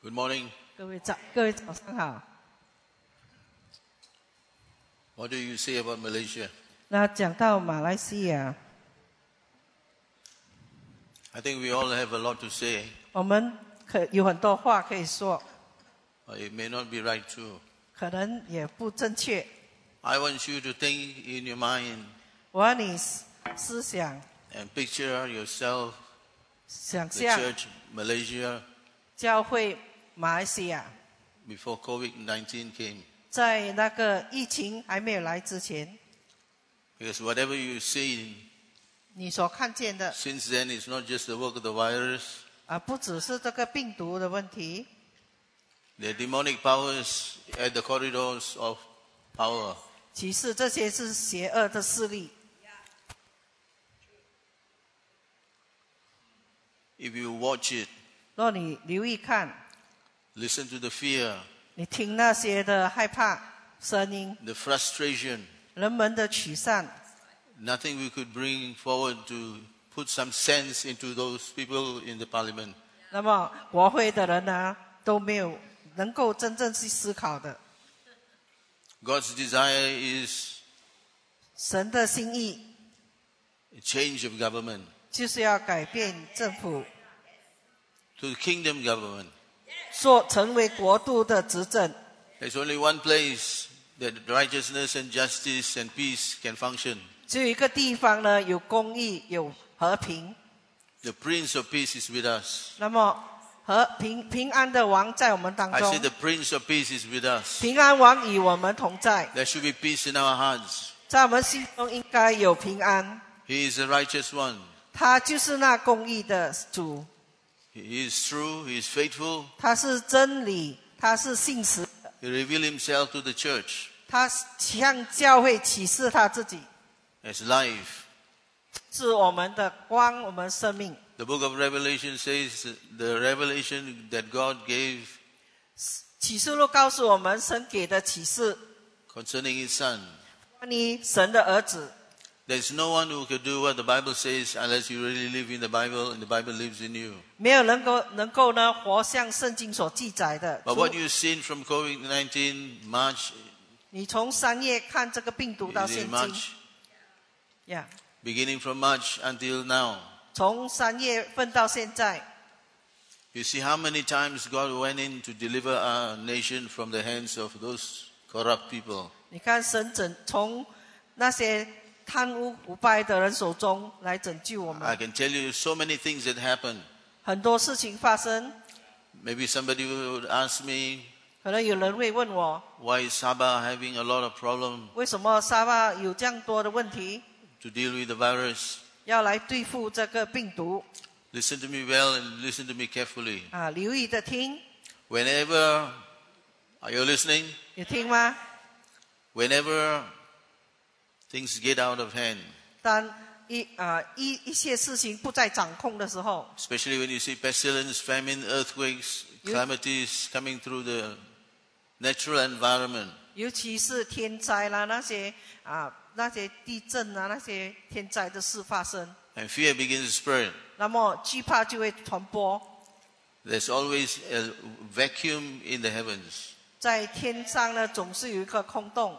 Good morning. 各位早上好。 What do you say about Malaysia? 那讲到马来西亚， I think we all have a lot to say. 我们有很多话可以说， It may not be right too. 可能也不正确。 I want you to think in your mind 我要你思想 and picture yourself, 想 the 象 church, Malaysia, 教会马来西亚 before COVID-19 came. 在那个疫情还没有来之前， Because whatever you see 你所看见的 since then is not just the work of the virus. 不只是这个病毒的问题， The demonic powers at the corridors of power. 其实这些是邪恶的势力。 If you watch it, 若你留意看， listen to the fear, 你听那些的害怕声音， the frustration, 人们的取散， nothing we could bring forward to put some sense into those people in the parliament. 那么国会的人呢，都没有能够真正去思考的。 God's desire is 神的心意 a change of government 就是要改变政府， to the kingdom government. 成为国度的执政。 There's only one place that righteousness and justice and peace can function. 只有一个地方呢，有公义，有和平。 The Prince of Peace is with us. 那么平安的王在我们当 I say 中， the Prince of Peace is with us. 平安王与我们同在， There should be peace in our hearts. 在我们心中应该有平安。 He is the righteous one. 他就是那公义的主， He is true. He is faithful. 他是真理，他是信实， He revealed himself to the church 他向教会启示他自己， as life. 是我们的光，我们生命。 The book of Revelation says the revelation that God gave 启示录告诉我们，神给的启示 concerning his son. 关于神的儿子。 There's no one who could do what the Bible says unless you really live in the Bible and the Bible lives in you. 没有能够呢活像圣经所记载的。 But what you've seen from COVID-19 March, 你从3月看这个病毒到 is 现 in 今 March, ，yeah， beginning from March until now, 从3月份到现在， you see how many times God went in to deliver our nation from the hands of those corrupt people. 你看神从那些贪污腐败的人手中来拯救我 I 们。 can tell you so many things that happened. 很多事情发生， Maybe somebody would ask me, 可能有人会问我， why is Sabah having a lot of problem 为什么沙巴有这样多的问题， to deal with the virus? 要来对付这个病毒 Listen to me well and listen to me carefully. 留意的听， Whenever, are you listening? 有听吗？ Whenever things get out of hand, 当一些事情不在掌控的时候， especially when you see pestilence, famine, earthquakes, calamities coming through the natural environment, 尤其是天灾啦，那些地震啊，那些天灾的事发生， and fear begins to spread, 那么惧怕就会传播， there's always a vacuum in the heavens. 在天上呢总是有一个空洞，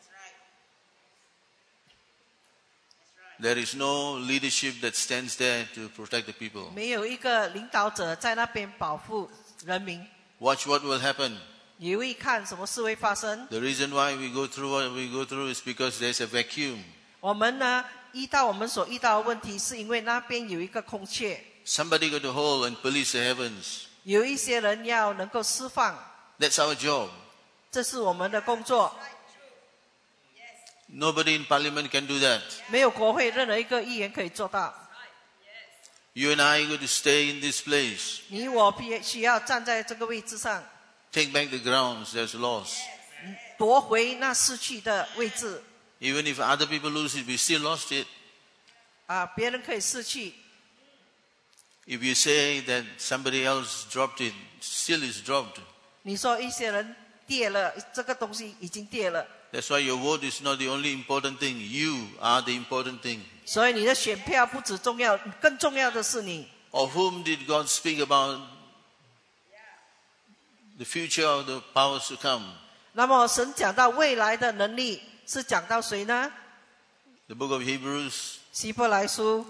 There is no leadership that stands there to protect the people. 没有一个领导者在那边保护人民。 Watch what will happen. 你会看什么事会发生？ The reason why we go through what we go through is because there's a vacuum. 我们呢我们所遇到的问题，是因为那边有一个空缺， Somebody got to hold and police the heavens. 有一些人要能够释放， That's our job. 这是我们的工作。 Nobody in parliament can do that. 没有国会任何一个议员可以做到。 You and I got to stay in this place. 你我必须要站在这个位置上， Take back the grounds that's lost. 夺回那失去的位置。 Even if other people lose it, we still lost it. 别人可以失去。 If you say that somebody else dropped it, still is dropped. 你说一些人跌了，这个东西已经跌了。 That's why your vote is not the only important thing. You are the important thing. 所以你的选票不只重要，更重要的是你。 Of whom did God speak about the future of the powers to come. 那么神讲到未来的能力是讲到谁呢？ The book of Hebrews, 希伯来书，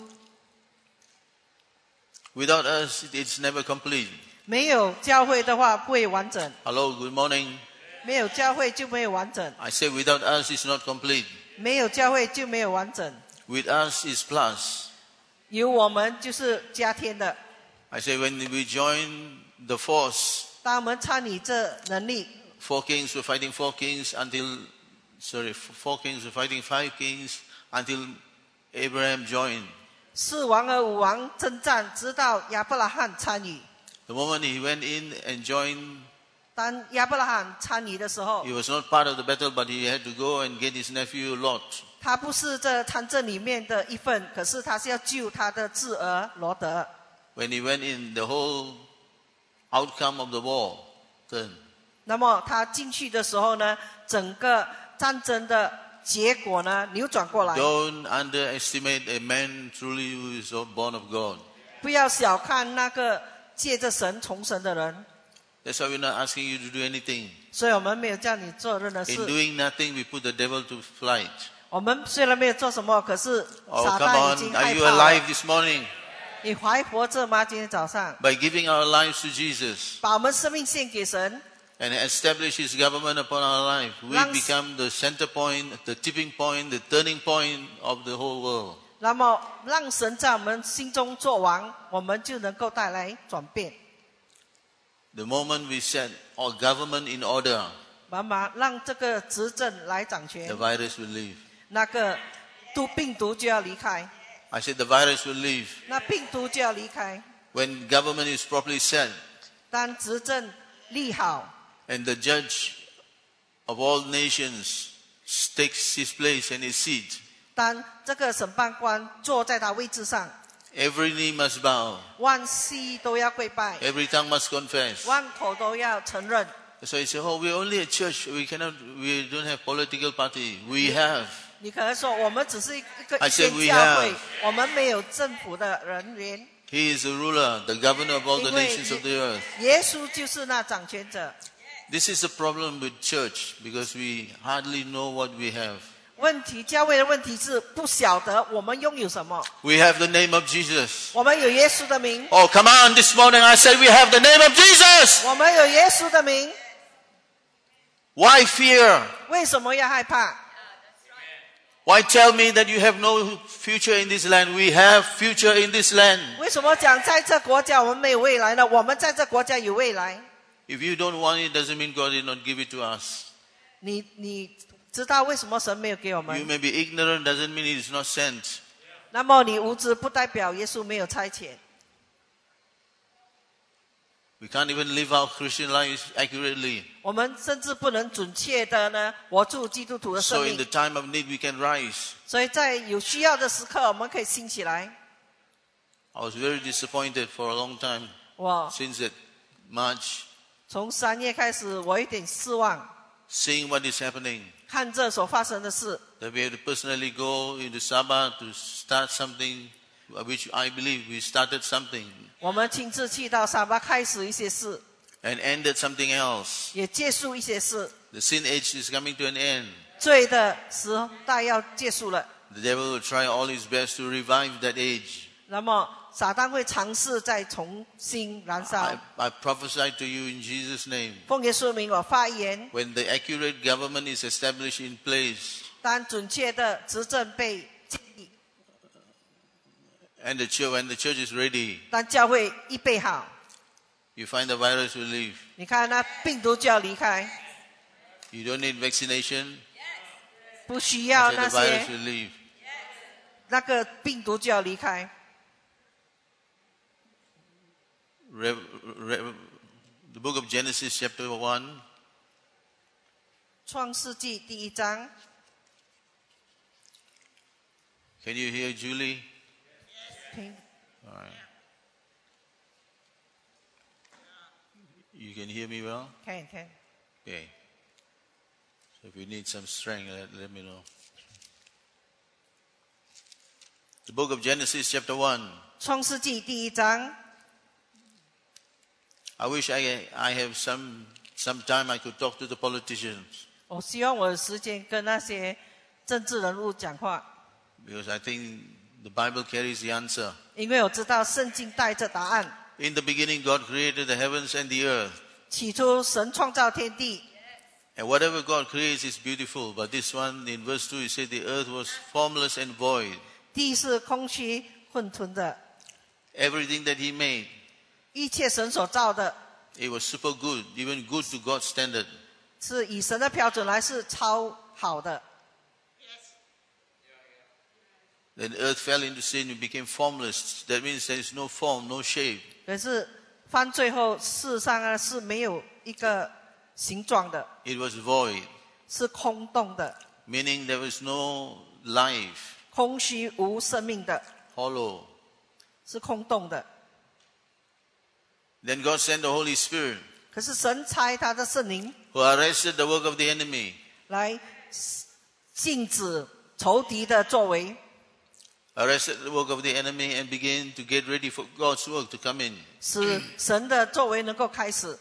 without us, it's never complete. 没有教会的话不会完整， Hello, good morning. 没有教会就没有完整， I say without us, it's not complete. 没有教会就没有完整。 With us is plus. 有我们就是加添的。 I say when we join the force, 当我们参与这能力， four kings were fighting four kings four kings were fighting five kings until Abraham joined. 四王和五王征战，直到亚伯拉罕参与。 The moment he went in and joined, 当亚伯拉罕参与的时候， he was not part of the battle, but he had to go and get his nephew Lot. 他不是这参政里面的一份，可是他是要救他的侄儿罗德。 When he went in, the whole outcome of the war turned. 那么他进去的时候呢，整个战争的结果呢扭转过来。 Don't underestimate a man truly who is born of God. 不要小看那个借着神重生的人。 That's why we're not asking you to do anything. 所以我们没有叫你做任何 In 事。 doing nothing, we put the devil to flight. 我们虽然没有做什么，可是 Oh, 撒 come 旦已 on. 经 Are 害 you 怕了。 alive this morning? 你还活着吗？今天早上， By giving our lives to Jesus 把我们生命献给神， and establish His government upon our life, we Lang- become the center point, the tipping point, the turning point of the whole world. 那么让神在我们心中做王，我们就能够带来转变。 The moment we set our government in order, 慢慢让这个执政来掌权 the，virus will leave. 那个病毒就要离开， I said the virus will leave. 那病毒就要离开。 When government is properly set 当执政立好， and the judge of all nations takes his place and his seat, 当这个审判官坐在他位置上， every knee must bow, 万膝都要跪拜， every tongue must confess. 万口都要承认。 So you say, oh, we're only a church. We don't have political party. We have. 你可能说我们只是一个 I 一 said 间 we 教会 have.， 我们没有政府的人员， He is the ruler, the governor of all the 因为 nations of the earth. 耶稣就是那掌权者。 This is the problem with church because we hardly know what we have. 问题，教会的问题是不晓得我们拥有什么。 We have the name of Jesus. 我们有耶稣的名， Oh, come on, this morning I said we have the name of Jesus. 我们有耶稣的名， Why fear? 为什么要害怕？ Why tell me that you have no future in this land? We have future in this land. 为什么讲在这国家我们没有未来呢？我们在这国家有未来。 If you don't want it, doesn't mean God did not give it to us. 你知道为什么神没有给我 You 们？ may be ignorant, doesn't mean it is not sent. 那么你无知不代表耶稣没有差遣。 We can't even live our Christian lives accurately. 我们甚至不能准确的呢活出基督徒的 So 生 in the 命， time of need, we can rise. 所以在有需要的时刻，我们可以兴起来。 I was very disappointed for a long time 我 since that March, 从3月开始，我有点失望， seeing what is happening. 看这所发生的事。 That we have to personally go into Sabah to start something, which I believe we started something 我们亲自去到沙巴，开始一些事， and ended something else. 也结束一些事。 The sin age is coming to an end. 罪的时代要结束了， The devil will try all his best to revive that age. 那么撒旦会尝试再重新燃烧。 I prophesy to you in Jesus' name. 奉耶稣名，我发言： When the accurate government is established in place 当准确的执政被建立， and when the church is ready, 当教会预备好， you find the virus will leave. 你看那病毒就要离开， You don't need vaccination. 不需 I 要 said 那 the virus 些 will leave. 那个病毒就要离开。 The book of Genesis chapter 1. 创世纪第1章， Can you hear Julie? 听 All right. You can hear me well? 看一看。 Okay. So if you need some strength, let me know. The book of Genesis chapter 1. 创世纪第1章， I wish I have some time I could talk to the politicians. 我希望我有时间跟那些政治人物讲话， Because I think the Bible carries the answer. 因为我知道圣经带着答案。 In the beginning, God created the heavens and the earth. 起初神创造天地， And whatever God creates is beautiful. But this one, in verse 2, he said the earth was formless and void. 地是空虚混沌的， Everything that he made, 一切神所造的， it was super good, even good to God's standard. 是以神的标准来是超好的。 Then earth fell into sin and became formless. That means there is no form, no shape. 可是犯罪后，世上啊是没有一个形状的， It was void, 是空洞的， meaning there was no life, 空虚无生命的， hollow. 是空洞的。 Then God sent the Holy Spirit, 可是神差他的圣灵 who arrested the work of the enemy, 来禁止仇敌的作为， arrested the work of the enemy and began to get ready for God's work to come in. 使神的作为能够开始。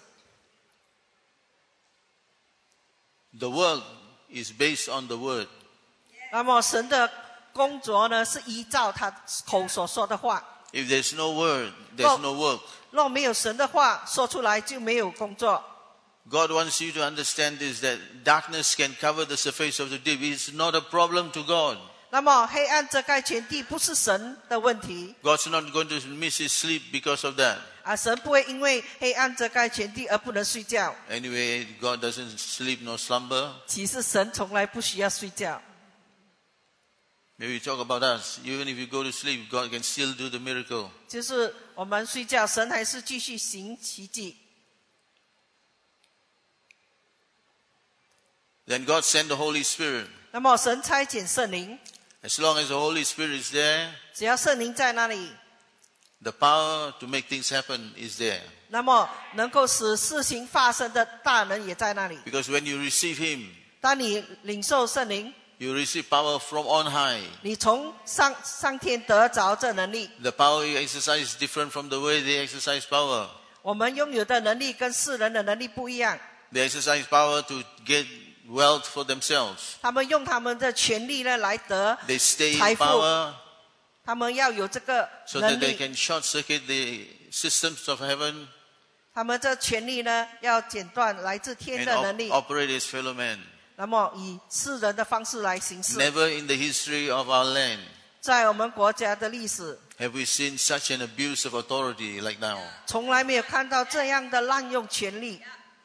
The work is based on the word. 那么神的工作呢，是依照他口所说的话。 If there's no word, there's no work. 若没有神的话说出来，就没有工作。 God wants you to understand this, that darkness can cover the surface of the deep. It's not a problem to God. 那么黑暗遮盖全地，不是神的问题 God's not going to miss his sleep because of that. 啊！神不会因为黑暗遮盖全地而不能睡觉。 Anyway, God doesn't sleep nor slumber. 其实神从来不需要睡觉。 Maybe we talk about us. Even if you go to sleep, God can still do the miracle. 就是我们睡觉，神还是继续行奇迹。 Then God sent the Holy Spirit. 那么神差遣圣灵， As long as the Holy Spirit is there, 只要圣灵在那里， the power to make things happen is there. 那么能够使事情发生的大能也在那里。 Because when you receive him, 当你领受圣灵， you receive power from on high. 你从上天得着这能力。 The power you exercise is different from the way they exercise power. 我们拥有的能力跟世人的能力不一样， They exercise power to get wealth for themselves. 他们用他们的权力呢来得 They stay 财 in 富， power 他们要有这个 so that 能 they 力， can short circuit the systems of heaven 他们这权力呢要剪断来自天 and 的能力， operate as fellow men. 那么以世人的方式来行事。 Never in the history of our land 在我们国家的历史， have we seen such an abuse of authority like now. 从来没有看到这样的滥用权力。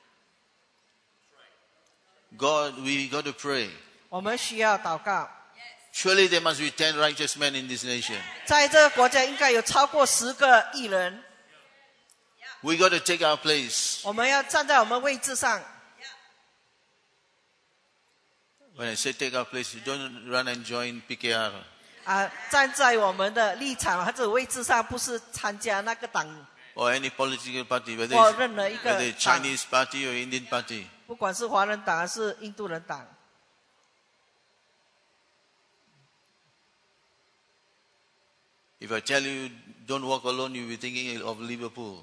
God, we got to pray. 我们需要祷告， Surely there must be 10 righteous men in this nation. 在这个国家应该有超过10个义人， We got to take our place. 我们要站在我们位置上。 When I say take our place, you don't run and join PKR. 站在我们的立场或者位置上，不是参加那个党 Or any political party, whether 或 it's, 任何一个 whether it's 党， Chinese party or Indian party. 不管是华人党还是印度人党。 If I tell you don't walk alone, you'll be thinking of Liverpool.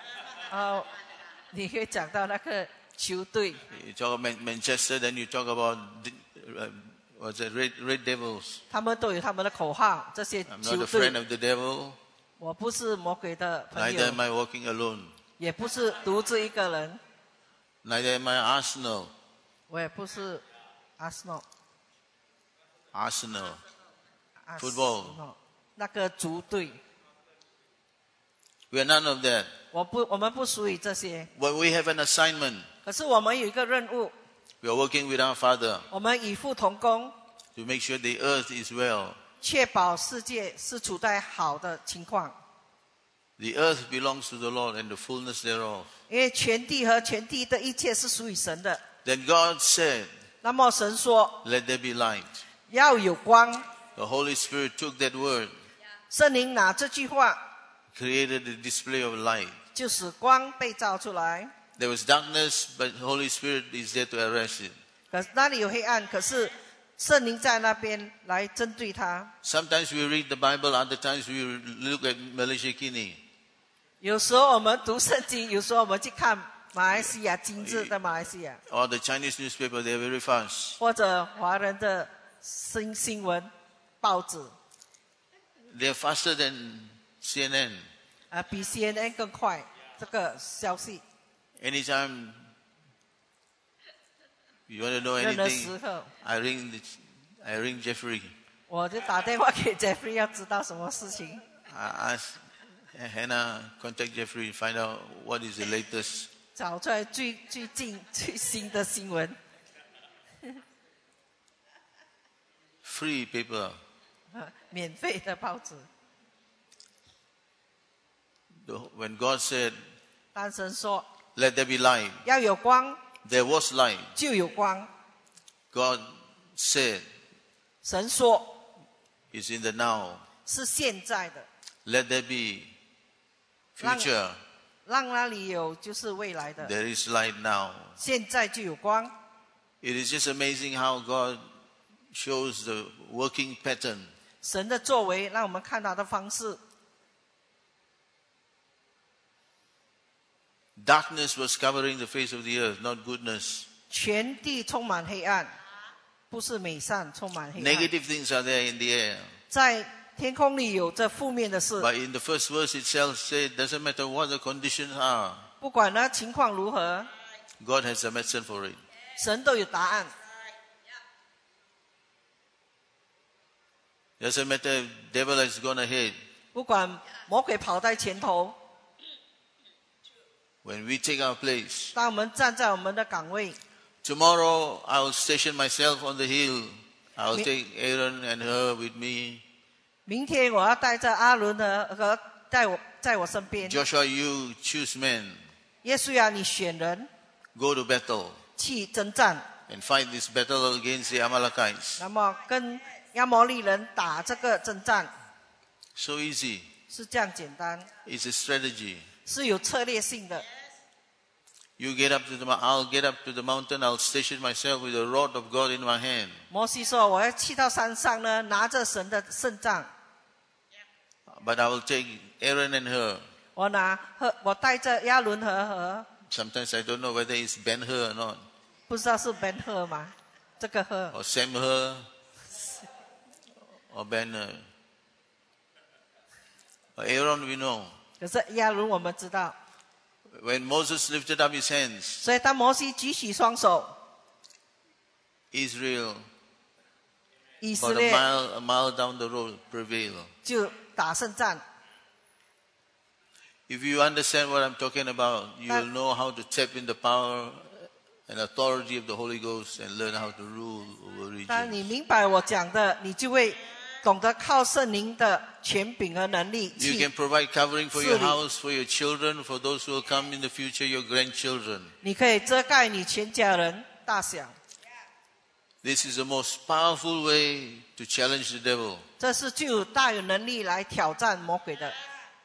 你会讲到那个球队， You talk about Manchester, then you talk about what's it, Red Devils. 他们都有他们的口号。这些 I'm 球 not a friend 队， of the devil. 我不是魔鬼的朋 Neither 友 am，I walking alone. 也不是独自一个人， Neither am I Arsenal. 我也不是阿森纳。 Arsenal. 阿 Football 森纳那个足队， We are none of that. 我们不属于这些。 But we have an assignment. 可是我们有一个任务， We are working with our Father 我们与父同工， to make sure the earth is well. 确保世界是处在好的情况。 The earth belongs to the Lord and the fullness thereof. 因为全地和全地的一切是属于神的。 Then God said, 那么神说 let there be light. 要有光， The Holy Spirit took that word, 圣灵拿这句话 created a display of light. 就使光被照出来。 There was darkness, but the Holy Spirit is there to arrest it. 可是那里有黑暗，可是圣灵在那边来针对他。 Sometimes we read the Bible, other times we look at Malaysia Kini. 有时候我们读圣经，有时候我们去看马来西亚今日的马来西亚， or the Chinese newspaper, they are very fast. 或者华人的新闻报纸， They are faster than CNN. 比 CNN 更快这个消息。 Anytime you want to know 任何 anything, 时候， I ring Jeffrey. 我就打电话给 Jeffrey， 要知道什么事情。 I ask Hannah, contact Jeffrey, find out what is the latest. 找出来最近最新的新闻。 Free paper. 免费的报纸。 When God said, 当神说 let there be light, 要有光， there was light. 就有光。 God said, 神说 it's in the now. 是现在的， Let there be future. 让那里有就是未来的。 There is light now. 现在就有光。 It is just amazing how God shows the working pattern. 神的作为让我们看他的方式。 Darkness was covering the face of the earth, not goodness. 全地充满黑暗，不是美善，充满黑暗。 Negative things are there in the air. 在天空里有着负面的事， But in the first verse itself said, doesn't matter what the conditions are, 不管那情况如何， God has a method for it. 神都有答案。 Doesn't matter if devil has gone ahead. 不管魔鬼跑在前头， When we take our place, 当我们站在我们的岗位， tomorrow I'll station myself on the hill. I'll take Aaron and her with me. 明天我要带着阿伦和在我身边。 Joshua, you choose men. 耶稣啊，你选人 Go to battle 去征战， and fight this battle against the Amalekites. 那么跟亚摩利人打这个征战 So easy. 是这样简单， It's a strategy. 是有策略性的。 You get up to I'll get up to the mountain. I'll station myself with the rod of God in my hand. 摩西说：“我要去到山上呢，拿着神的圣杖， But I will take Aaron and her. 我带着亚伦和 Sometimes I don't know whether it's Ben Hur or not, 不知道是 Ben 赫吗？这个赫 or Sam Hur, or Ben Hur. Or Aaron we know. 可是亚伦我们知道， When Moses lifted up his hands, 所以当摩西举起双手， Israel, 以色 about 列 a mile down the road, prevailed. 就打胜仗。 If you understand what I'm talking about, you will know how to tap in the power and authority of the Holy Ghost and learn how to rule over 当 regions. 你明白我讲的，你就会懂得靠圣灵的权柄和能力 You 去 can provide covering for your 治理。 house, for your children, for those who will come in the future, your grandchildren. 你可以遮盖你全家人大小。 This is the most powerful way to challenge the devil. 这是具有大有能力来挑战魔鬼的。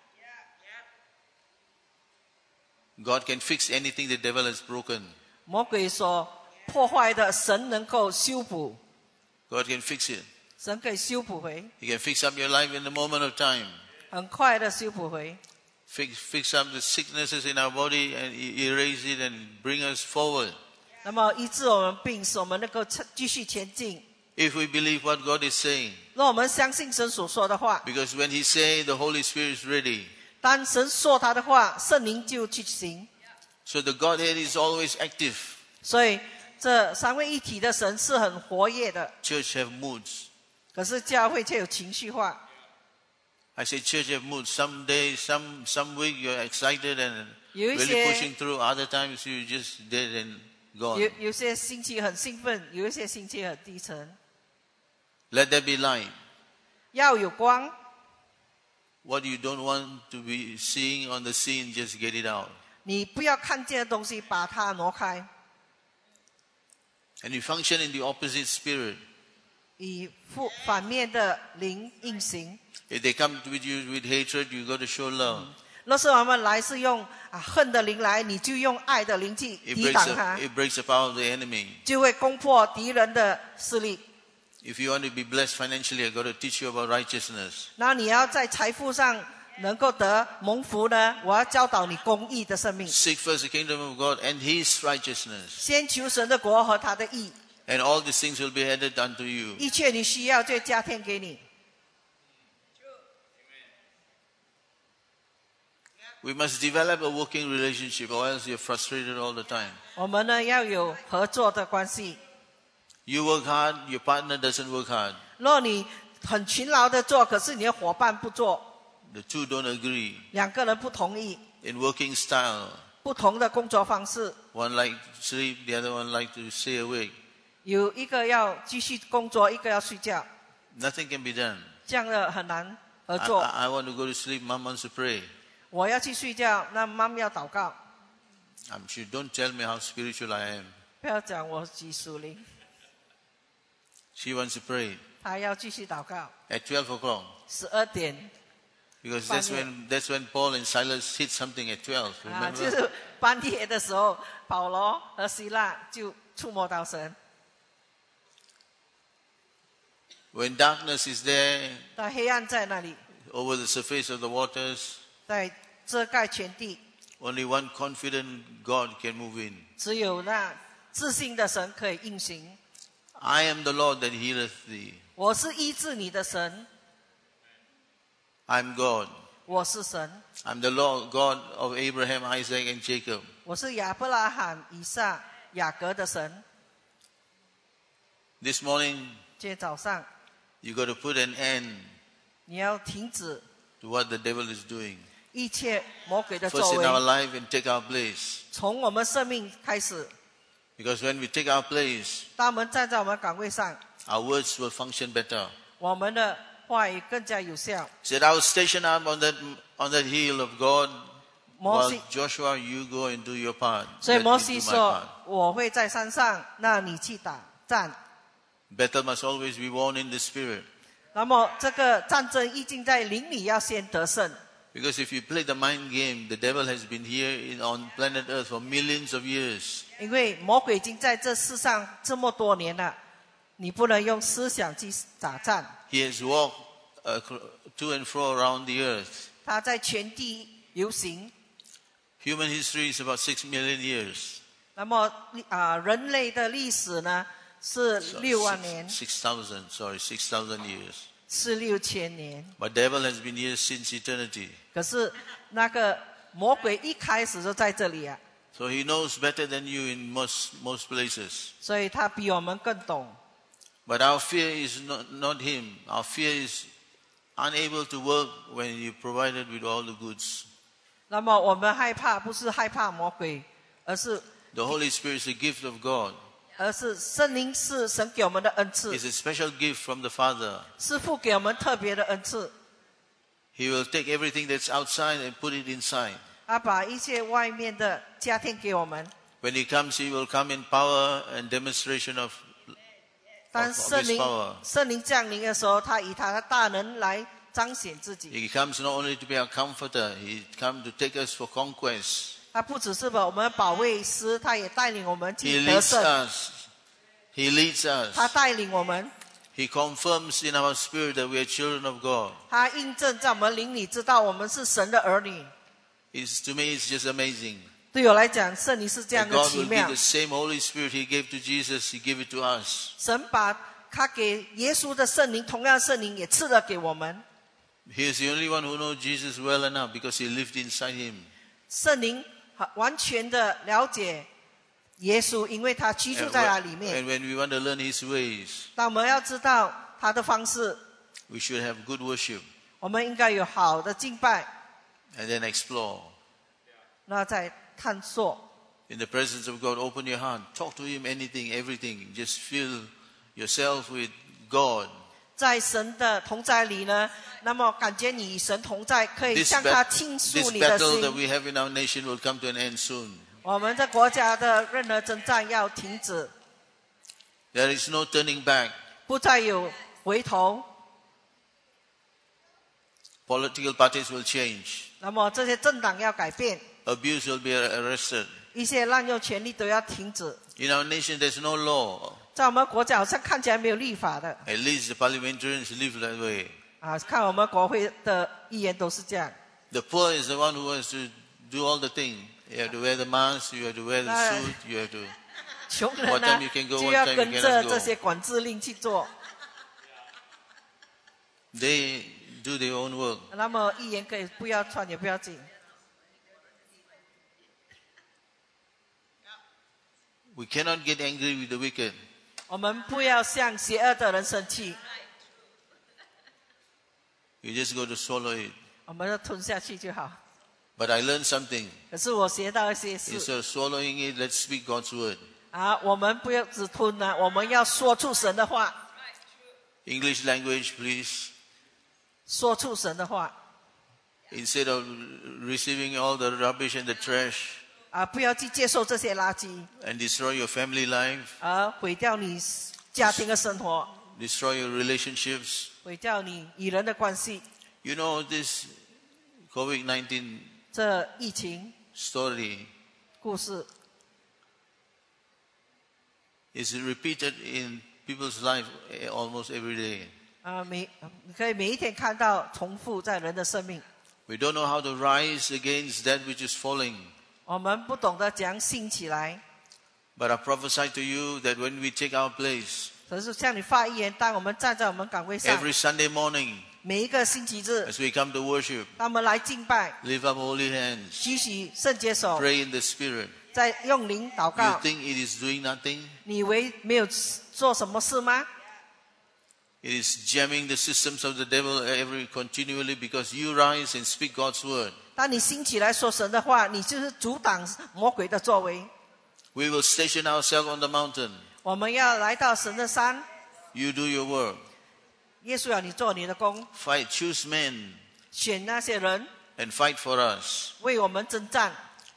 God can fix anything the devil has broken. 魔鬼所破坏的，神能够修补， God can fix it. 神可以修补回， He can fix up your life in a moment of time. 很快的修补回。 Fix up the sicknesses in our body and erase it and bring us forward. 那么医治我们病，使我们能够继续前进。 If we believe what God is saying. 若我们相信神所说的话， Because when He say the Holy Spirit is ready. 当神说他的话，圣灵就去行。 So the Godhead is always active. 所以这三位一体的神是很活跃的， Church have moods. 可是教会却有情绪化。 I say church have moods. Some days, some week you're excited and 有一 really 些 pushing through. Other times you just dead and gone. 有些星期很兴奋，有一些星期很低沉。 Let there be light. 要有光， What you don't want to be seeing on the scene, just get it out. 你不要看见的东西，把它挪开， And you function in the opposite spirit. 以反面的灵运行。 If they come with you with hatred, you got to show love. 若是我们来是用恨的灵来，你就用爱的灵去 It 抵挡它， breaks the power of the enemy. 就会攻破敌人的势力。 If you want to be blessed financially, I got to teach you about righteousness. 那你要在财富上能够得蒙福呢，我要教导你公义的生命。 Seek first the kingdom of God and His righteousness, 先求神的国和他的义， and all these things will be added unto you. 一切你需要就加添给你。 We must develop a working relationship, or else you're frustrated all the time. 我们呢要有合作的关系。 You work hard, your partner doesn't work hard. 若你很勤劳的做，可是你的伙伴不做， The two don't agree 两个人不同意， in working style. 不同的工作方式， One like to sleep, the other one like to stay awake. 有一个要继续工作，一个要睡觉， Nothing can be done. 这样的很难合 I, 作。 I want to go to sleep, Mom wants to pray. 我要去睡觉，那妈妈要祷告。 I'm sure, don't tell me how spiritual I am. 不要讲我几属灵， She wants to pray 她要继续祷告。 at 12 o'clock. 12点 Because that's when Paul and Silas hit something at 12. 啊，就 Remember? 是半夜的时候，保罗和希腊就触摸到神。 When darkness is there 但黑暗在那里， over the surface of the waters, 在遮盖全地， only one confident God can move in. 只有那自信的神可以运行。 I am the Lord that healeth thee. 我是医治你的神， I'm God. 我是神， I'm the Lord God of Abraham, Isaac, and Jacob. 我是亚伯拉罕、以撒、雅各的神。 This morning, 今天早上， you got to put an end 你要停止 to what the devil is doing. 一切魔鬼的 First 作 in our 为， life and take our place. 从我们生命开始。 Because when we take our place, 当我们站在我们岗位上， our words will function better. 我们的话语更加有效。 He said, I will station up on that hill of God. 摩 While 西， Joshua, you go and do your part. 所以 Let 摩 me 西 do my 说 part.：“ 我会在山上，那你去打战。 Battle must always be won in the spirit. ” 那么这个战争已经在灵里要先得胜， Because if you play the mind game, the devil has been here on planet Earth for millions of years. 因为魔鬼已经在这世上这么多年了，你不能用思想去打战。 He has walked to and fro around the earth. 他在全地游行。 Human history is about 6 million years. 那么人类的历史呢是60000年， 6,000 years. 是6000年。 But devil has been here since eternity. 可是那个魔鬼一开始就在这里啊， So he knows better than you in most places. 所以他比我们更懂。 But our fear is not him. Our fear is unable to work when you provided with all the goods. 那么我们害怕不是害怕魔鬼，而是 The Holy Spirit is a gift of God. 圣灵是神给我们的恩赐， It's a special gift from the Father. 是父给我们特别的恩赐。 He will take everything that's outside and put it inside. 他把一切外面的加添给我们。 When he comes, he will come in power and demonstration of 当 his power. 圣灵降临的时候，他以他的大能来彰显自己。 He comes not only to be our comforter, he comes to take us for conquest. 他不只是把我们保卫师，他也带领我们 He 去得 leads 胜。 us. He leads 他 us. 带领我们， He confirms in our spirit that we are children of God. 他印证在我们灵里，知道我们是神的儿女。 To me, it's just amazing. 对我来讲，圣灵是这样 That 的 God 奇 will 妙 give the。same Holy Spirit He gave to Jesus, He gave it to us. 神把他给耶稣的圣灵，同样的圣灵也赐了给我们。 He is the only one who knows Jesus well enough because He lived inside Him. 圣灵完全的了解耶稣，因为他居住在他里面。 And when we want to learn His ways, 但我们要知道他的方式， we should have good worship 我们应该有好的敬拜， and then explore. 那再探索。 In the presence of God, open your heart. Talk to Him anything, everything. Just fill yourself with God. 在神的同在里呢，那么感觉你与神同在，可以 This 向他倾 this 诉你的 battle that 心。 we have in our nation will come to an end soon. 我们的国家的任何征战要停止， There is no turning back. 不再有回头。 Political parties will change. 那么这些政党要改变， Abuse will be arrested. 一些滥用权力都要停止。 In our nation, there's no law. 在我们国家好像看起来没有立法的 At least the parliamentarians live that way. 啊，看我们国会的议员都是这样。 The poor is the one who has to do all the thing. You have to wear the mask, you have to wear the suit, you have to... 穷人 What 呢 time you can go, 就 what 要 time you 跟 cannot 着 go. 这些管制令去做。 They do their own work. 那么一言可以不要穿也不要紧。 We cannot get angry with the wicked. 我们不要向邪恶的人生气， You just go to swallow it. 我们要吞下去就好。 But I learned something. 可是我学到一些事 Instead of swallowing it, let's speak God's word. 啊，我们不要只吞呢，我们要说出神的话， English language, please. 说出神的话 Instead of receiving all the rubbish and the trash 啊，不要去接受这些垃圾， and destroy your family life, 而毁掉你家庭的生活， destroy your relationships. 毁掉你与人的关系。 You know, this COVID-19 这疫情 story 故事 is repeated in people's life almost every day. 啊，你可以每一天看到重复在人的生命。 We don't know how to rise against that which is falling. 我们不懂得怎样兴起来， But I prophesy to you that when we take our place, 可是向你发预言，当我们站在我们岗位上， every Sunday morning, 每一个星期日， as we come to worship, 当我们来敬拜， lift up holy hands, 举起圣洁手， pray in the Spirit. 再用灵祷 You 告。 think it is doing nothing? 你以为没有做什么事吗？ It is jamming the systems of the devil continually because you rise and speak God's word. 当你兴起来说神的话，你就是阻挡魔鬼的作为。 We will station ourselves on the mountain. 我们要来到神的山， You do your work. 耶稣要你做你的工， Fight, choose men 选那些人 and fight for us. 为我们征战。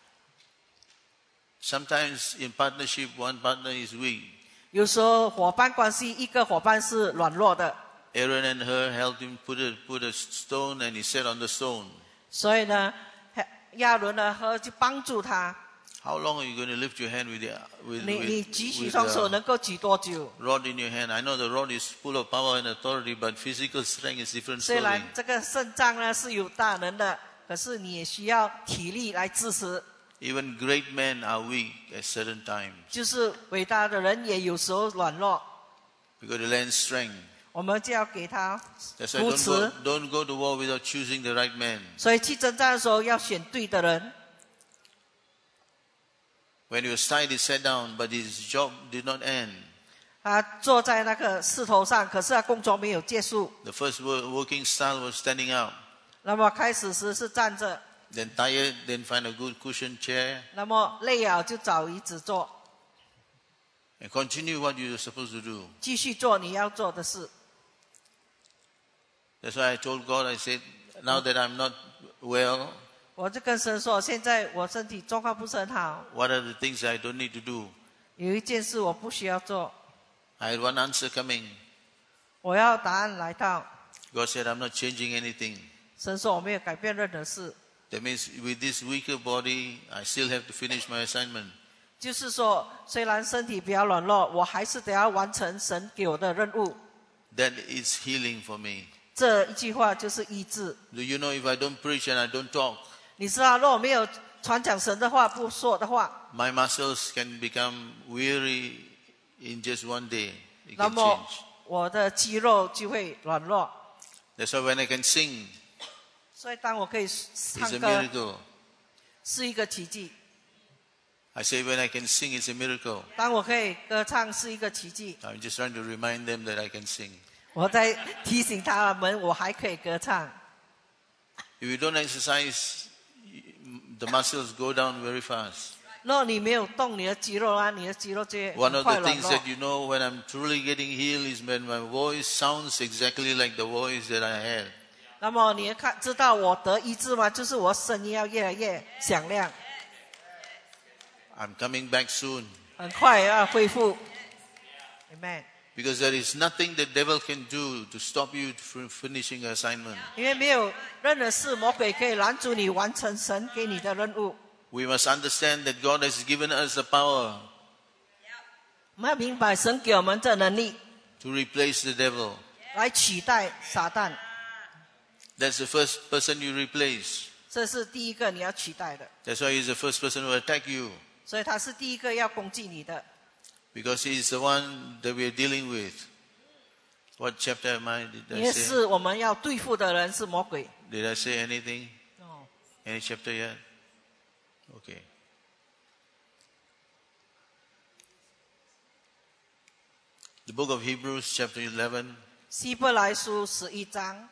Sometimes in partnership, one partner is weak. 有时候伙伴关系，一个伙伴是软弱的， Aaron and her helped him put a stone and he sat on the stone. 所以呢，亚伦呢和就帮助他。 How long are you going to lift your hand with 你举起 with 双手 the 能够举多久？ rod in your hand? I know the rod is full of power and authority, but physical strength is different 虽 story. 然这个圣杖呢是有大能的，可是你也需要体力来支持。 Even great men are weak at certain times. 就是伟大的人也有时候软弱， We got to lend strength. 我们就要给他 That's why 扶持。 don't go to war without choosing the right man. 所以去征战的时候要选对的人。 When he was tied, he sat down, but his job did not end. 他坐在那个石头上，可是他工作没有结束。 The first working style was standing up. 那么开始时是站着， Then tired, then find a good cushion chair 那么累了就找椅子坐， and continue what you're supposed to do. 继续做你要做的事。 That's why I told God, I said, now that I'm not well, 我就跟神说，现在我身体状况不是很好， what are the things I don't need to do? 有一件事我不需要做， I had one answer coming. 我要答案来到。 God said, I'm not changing anything. 神说我没有改变任何事， That means with this weaker body, I still have to finish my assignment. 就是说虽然身体比较软弱，我还是得要完成神给我的任务。 That is healing for me. 这一句话就是医治。 Do you know if I don't preach and I don't talk, 你知道，如果没有传讲神的话，不说的话， my muscles can become weary in just one day. It 那 can 么 change. 我的肌肉就会软弱。 That's why when I can sing, 所以当我可以 it's 唱 a 歌， miracle. 是一个奇迹； I say when I can sing, it's a miracle. 当我可以歌唱，是一个奇迹。 I'm just trying to remind them that I can sing. 我在提醒他们，我还可以歌唱。 If you don't exercise, the muscles go down very fast. 如果你没有动你的肌肉啊，你的肌肉就会 One 很 of 快 the 软 things 弱。 that you know when I'm truly getting healed is when my voice sounds exactly like the voice that I had. 那么你知道我得医治吗？就是我声音要越来越响亮， I'm coming back soon 很快要恢复。Amen。 because there is nothing the devil can do to stop you from finishing your assignment. 因为没有任何事魔鬼可以拦阻你完成神给你的任务。 We must understand that God has given us the power 我们要明白神给我们这能力 to replace the devil. 来取代撒旦。 That's the first person you replace. 这是第一个你要取代的。 That's why he's the first person who attack you. 所以他是第一个要攻击你的， Because he is the one that we are dealing with. What chapter am I? 因为是我们要对付的人是魔鬼。 Did I say anything? No. Any chapter yet? Okay. The book of Hebrews, chapter 11. 希伯来书11章，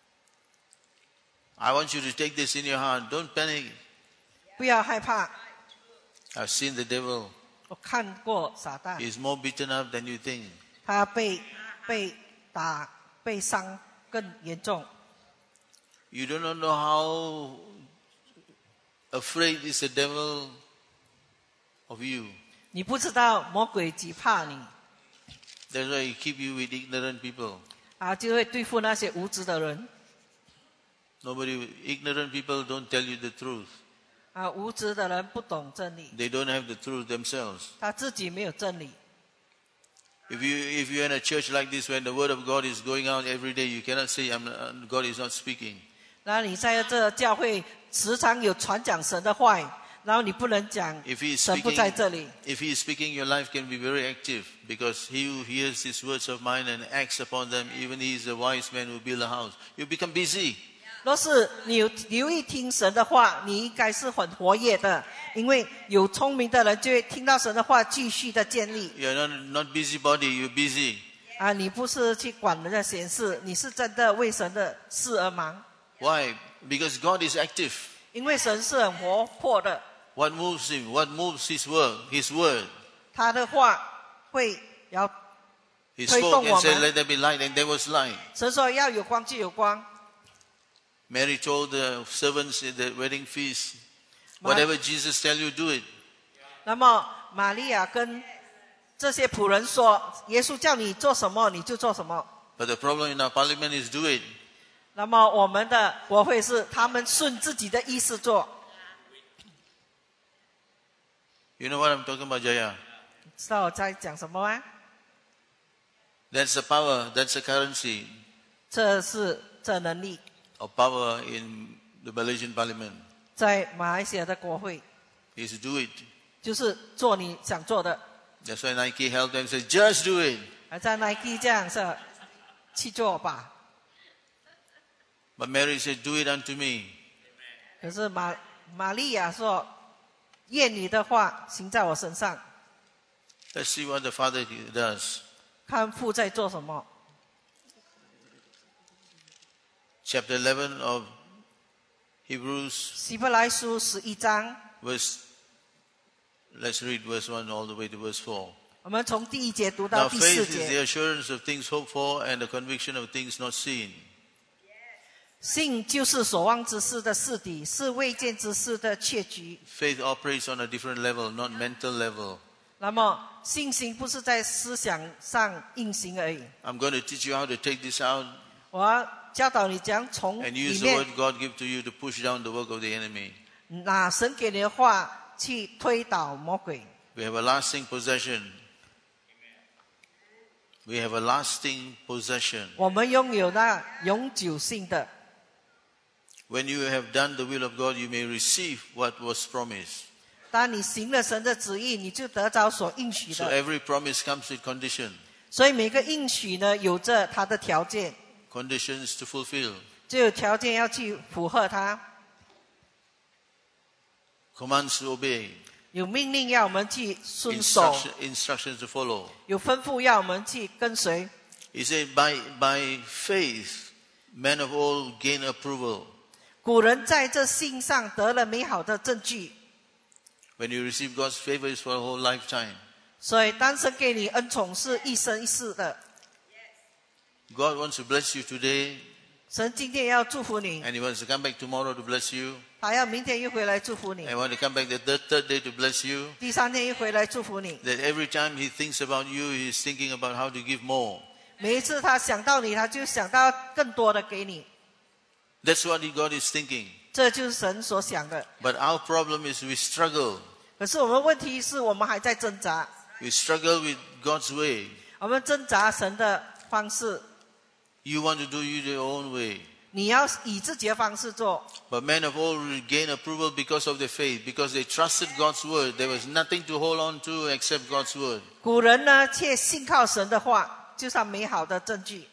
I want you to take this in your heart. Don't panic. 不要害怕。 I've seen the devil. 我看过撒旦， He's more beaten up than you think. 他被打、被伤更严重。 You do not know how afraid is the devil of you. 你不知道魔鬼极怕你 That's why he keep you with ignorant people. 啊，就会对付那些无知的人 Ignorant people don't tell you the truth. 啊，无知的人不懂真理， They don't have the truth themselves. 他自己没有真理。 If you're in a church like this, when the word of God is going out every day, you cannot say God is not speaking. 那你在这教会时常有传讲神的话，然后你不能讲 If he is 神不 speaking, 在这里。 if he is speaking, your life can be very active because he who hears these words of mine and acts upon them, even he is a wise man who build a house. You become busy. 若是你有留意听神的话，你应该是很活跃的，因为有聪明的人就会听到神的话，继续的建立。 You're not busybody, you're busy. 啊，你不是去管人的闲事，你是真的为神的事而忙。 Why? Because God is active. 因为神是很活泼的， What moves him? What moves his work? His word. 他的话会要 He 推 spoke 动 and 我 said, 们。 let there be light, and there was light. 神说要有光就有光。 Mary told the servants at the wedding feast, Ma- whatever Jesus tell you, do it. 那么玛利亚跟这些仆人说，耶稣叫你做什么你就做什么。 But the problem in our parliament is do it. 那么我们的国会是他们顺自己的意思做。 You know what I'm talking about, Jaya? 知道我在讲什么吗？ That's the power, that's the currency 这是这能力， of power in the Malaysian parliament. 在马来西亚的国会 Is to do it. 就是做你想做的， That's why Nike helped them say, just do it. 而在 Nike 这样是去做吧。 But Mary said, do it unto me. 可是玛利亚说，愿你的话行在我身上。 Let's see what the Father does. 看父在做什么。 Chapter 11 of Hebrews, 希伯来书11章， let's read verse 1 all the way to verse 4. 我们从第1节读 Now 到第4 faith is the 节。 assurance of things hoped for and the conviction of things not seen. 信就是所望之事的实底，是未见之事的确据。 Faith operates on a different level, not mental level. 那么信心不是在思想上运行而已。 I'm going to teach you how to take this out 我要教导你怎样从 and 里 use the 面 word God gives to you to push down the work of the enemy. 拿神给你的话去推倒魔鬼。 We have a lasting possession. We have a lasting possession. 我们拥有那永久性的。 When you have done the will of God, you may receive what was promised. 当你行了神的旨意，你就得着所应许 So 的。 every promise comes with condition. 所以每个应许呢，有着它的条件， Conditions to fulfill. 就有条件要去符合它， Commands to obey. 有命令要我们去遵守， Instructions to follow. 有吩咐要我们去跟随。 He said, by faith, men of old gain approval. 古人在这信上得了美好的证据， When you receive God's favor, it's for a whole lifetime. 所以当神给你恩宠是一生一世的。 God wants to bless you today, 神今天要祝福你， and He wants to come back tomorrow to bless you, 他要明天又回来祝福你， and want to come back the third day to bless you. 第3天又回来祝福你。 That every time He thinks about you, He's thinking about how to give more. 每一次他想到你，他就想到更多的给你， That's what God is thinking. 这就是神所想的。 But our problem is we struggle. 可是我们问题是我们还在挣扎， We struggle with God's way. 我们挣扎神的方式， You want to do it your own way. 你要以自己的方式做。 But men of old gained approval because of their faith, because they trusted God's word. There was nothing to hold on to except God's word. 古人呢，却信靠神的话，就像美好的证据。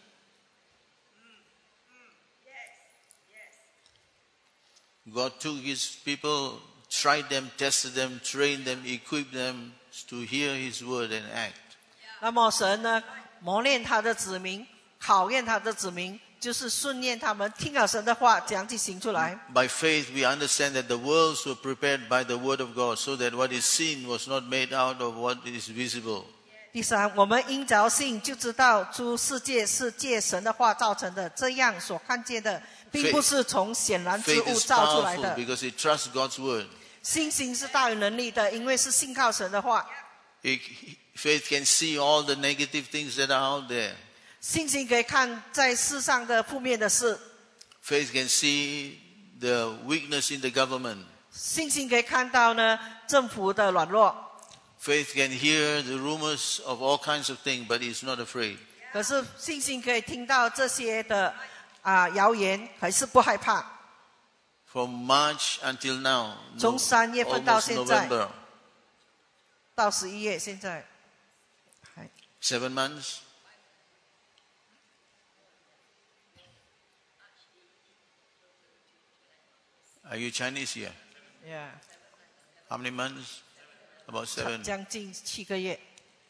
God took his people, tried them, tested them, trained them, equipped them to hear his word and act. 那么神呢，磨练他的子民，考验他的子民，就是训练他们听了神的话，怎样去行出来。 By faith, we understand that the worlds were prepared by the word of God, so that what is seen was not made out of what is visible. 第三，我们因着信就知道诸世界是借神的话造成的，这样所看见的，并不是从显然之 Faith 物 is 造出来 powerful 的。 because it trusts God's word. 信心是大有能力的，因为是信靠神的话。 Faith can see all the negative things that are out there. 信心可以看在世上的负面的事， Faith can see the weakness in the government. 信心可以看到呢政府的软弱。 Faith can hear the rumors of all kinds of things, but is not afraid. 可是信心可以听到这些的谣言，还是不害怕。 From March until now, 从3月份到 almost 现在， November, 到11月，现在还 7 months. Are you Chinese here? Yeah, How many months? About 7. 将近7个月。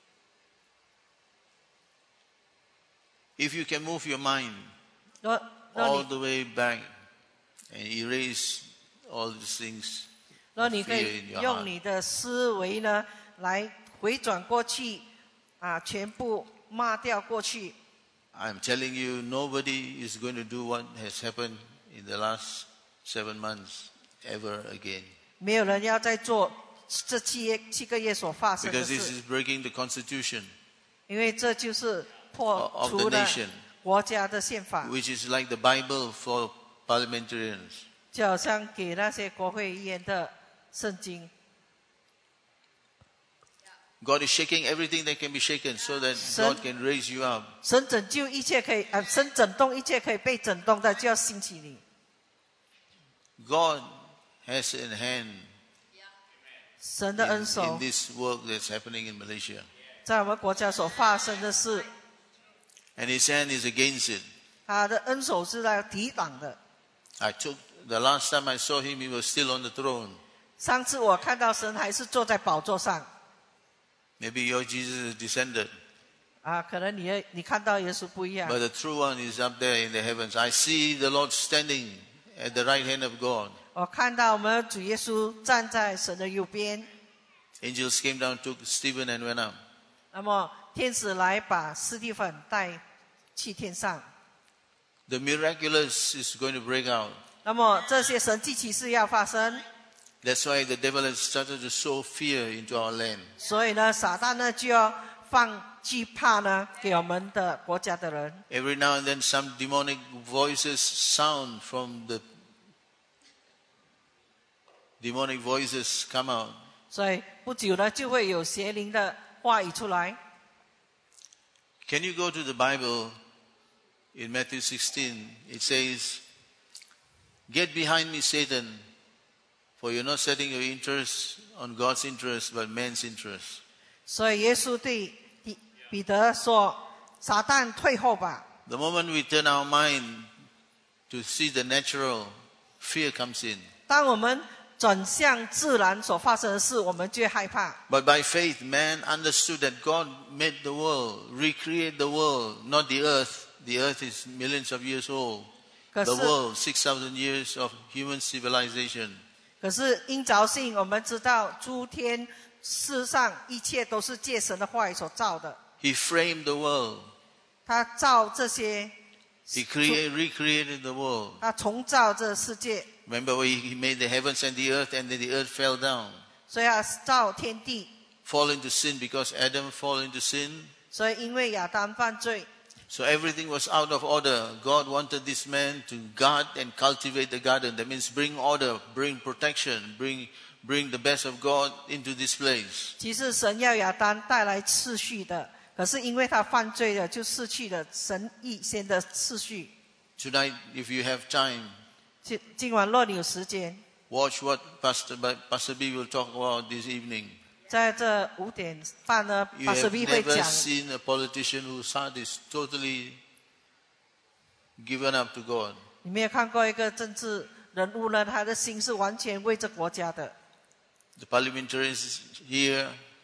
If you can move your mind 若 all 你 the way back and erase all these things, 你可 fear 以 in your 用 heart. 你的思维呢来回转过去，全部抹掉过去。 I'm telling you, nobody is going to do what has happened in the last 7 months ever again. 没有人要再做这7个月所发生的 Because this 事， is breaking the constitution, 因为这就是破 of 除 the 了 nation. 国家的宪法， which is like the Bible for parliamentarians. 就好像给那些国会议员的圣经。 God is shaking everything that can be shaken so that Son- God can raise you up. 神拯救一切可以，神整动一切可以被整动的，就要兴起你。 God has in hand 神的恩 in 手 this work that's happening in Malaysia. 在我们国家所发生的事， And his hand is against it. 他的恩手是来抵挡的。 The last time I saw him, he was still on the throne. 上次我看到神还是坐在宝座上， Maybe your Jesus is descended, 可能你看到耶稣不一样， but the true one is up there in the heavens. I see the Lord standing at the right hand of God. 我看到我们主耶稣站在神的右边。 Angels came down, took Stephen and went up. 那么天使来把司提反带去天上。 The miraculous is going to break out. 那么这些神迹奇事要发生， That's why the devil has started to sow fear into our land. 所以呢，撒旦呢就要放惧怕呢给我们的国家的人。 Every now and then some demonic voices sound from the demonic voices come out. 所以不久呢就会有邪灵的话语出来。 Can you go to the Bible in Matthew 16? It says, "Get behind me, Satan, for you're not setting your interest on God's interest, but man's interest." 所以耶稣对彼得说：“撒旦退后吧。” The moment we turn our mind to see the natural, fear comes in. 当我们转向自然所发生的事，我们就会害怕。 But by faith, man understood that God made the world, recreate the world, not the earth. The earth is millions of years old. 可 The 是 world, 6,000 years of human civilization. 可是因着信，我们知道诸天世上一切都是借神的话语所造的。 He framed the world. 他造这些， He recreated the world. 他重造这世界， Remember when he made the heavens and the earth, and then the earth fell down, 所以他造天地。 fall into sin because Adam fall into sin. 所以因为亚当犯罪， So everything was out of order. God wanted this man to guard and cultivate the garden. That means bring order, bring protection, bring the best of God into this place. 其实神要亚当带来次序的，可是因为他犯罪了，就失去了神预先的次序。 Tonight, if you have time, 今晚若你有时间， watch what Pastor B will talk about this evening. 在这5:30呢， You 巴斯 have 比会 never 讲。 seen a politician whose heart is totally given up to God. 你没有看过一个政治人物呢，他的心是完全为这国家的。 The parliamentarians here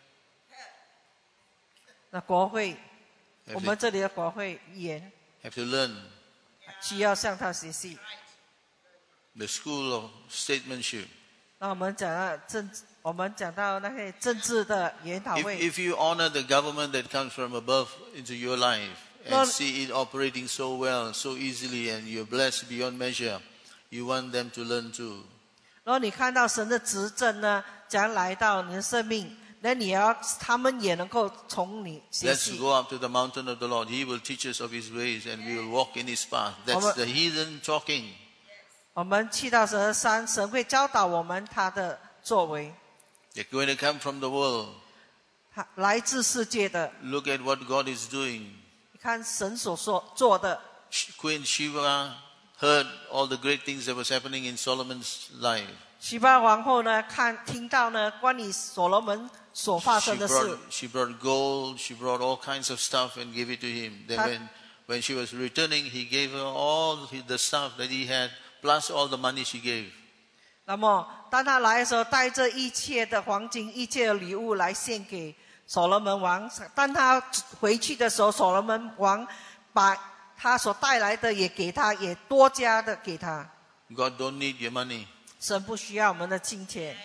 那国会， have 我们这里的国会议员 to learn 需要向他学习。 the school of statesmanship. 那我们讲到那些政治的研讨 If, 会， if you honor the government that comes from above into your life and Lord- see it operating so well, so easily, and you're blessed beyond measure, you want them to learn too. 如果你看到神的执政呢，将来到你的生命，那你要他们也能够从你学 Let's 习。 go up to the mountain of the Lord. He will teach us of His ways and we will walk in His path. That's Amen. the heathen talking. 我们去到神的山，神会教导我们他的作为， They're going to come from the world. 他来自世界的。 Look at what God is doing. 你看神所做的， Queen Shiva heard all the great things that was happening in Solomon's life. 西巴皇后呢，听到呢关于所罗门所发 She 生的事， brought gold, she brought all kinds of stuff and gave it to him. Then when she was returning, he gave her all the stuff that he had, plus all the money she gave. 那么当他来的时候，带着一切的黄金、一切的礼物来献给所罗门王。当他回去的时候，所罗门王把他所带来的也给他，也多加的给他。 God don't need your money. 神不需要我们的金钱。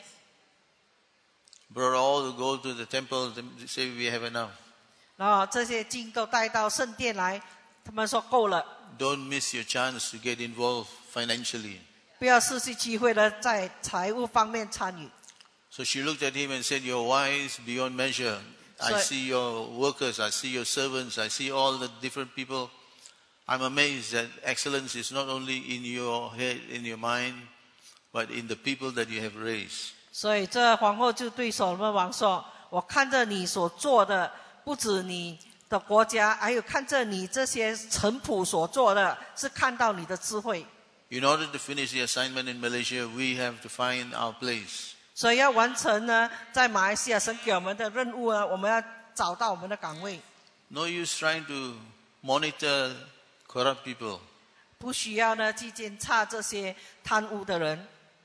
Brought all the gold to the temple, they say we have enough. 然后这些金都带到圣殿来，他们说够了， Don't miss your chance to get involved financially. 不要失去机会了，在财务方面参与。 So she looked at him and said, "You're wise beyond measure. I So- see your workers, I see your servants, I see all the different people. I'm amazed that excellence is not only in your head, in your mind, but in the people that you have raised." 所以这皇后就对所罗门王说：“我看着你所做的，不止你的国家，还有看着你这些臣仆所做的，是看到你的智慧。 In order to finish the assignment in Malaysia, we have to find our place. 所以要完成呢，在马来西亚神给我们的任务呢，我们要找到我们的岗位， No use trying to monitor corrupt people. 不需要呢去监察这些贪污的人。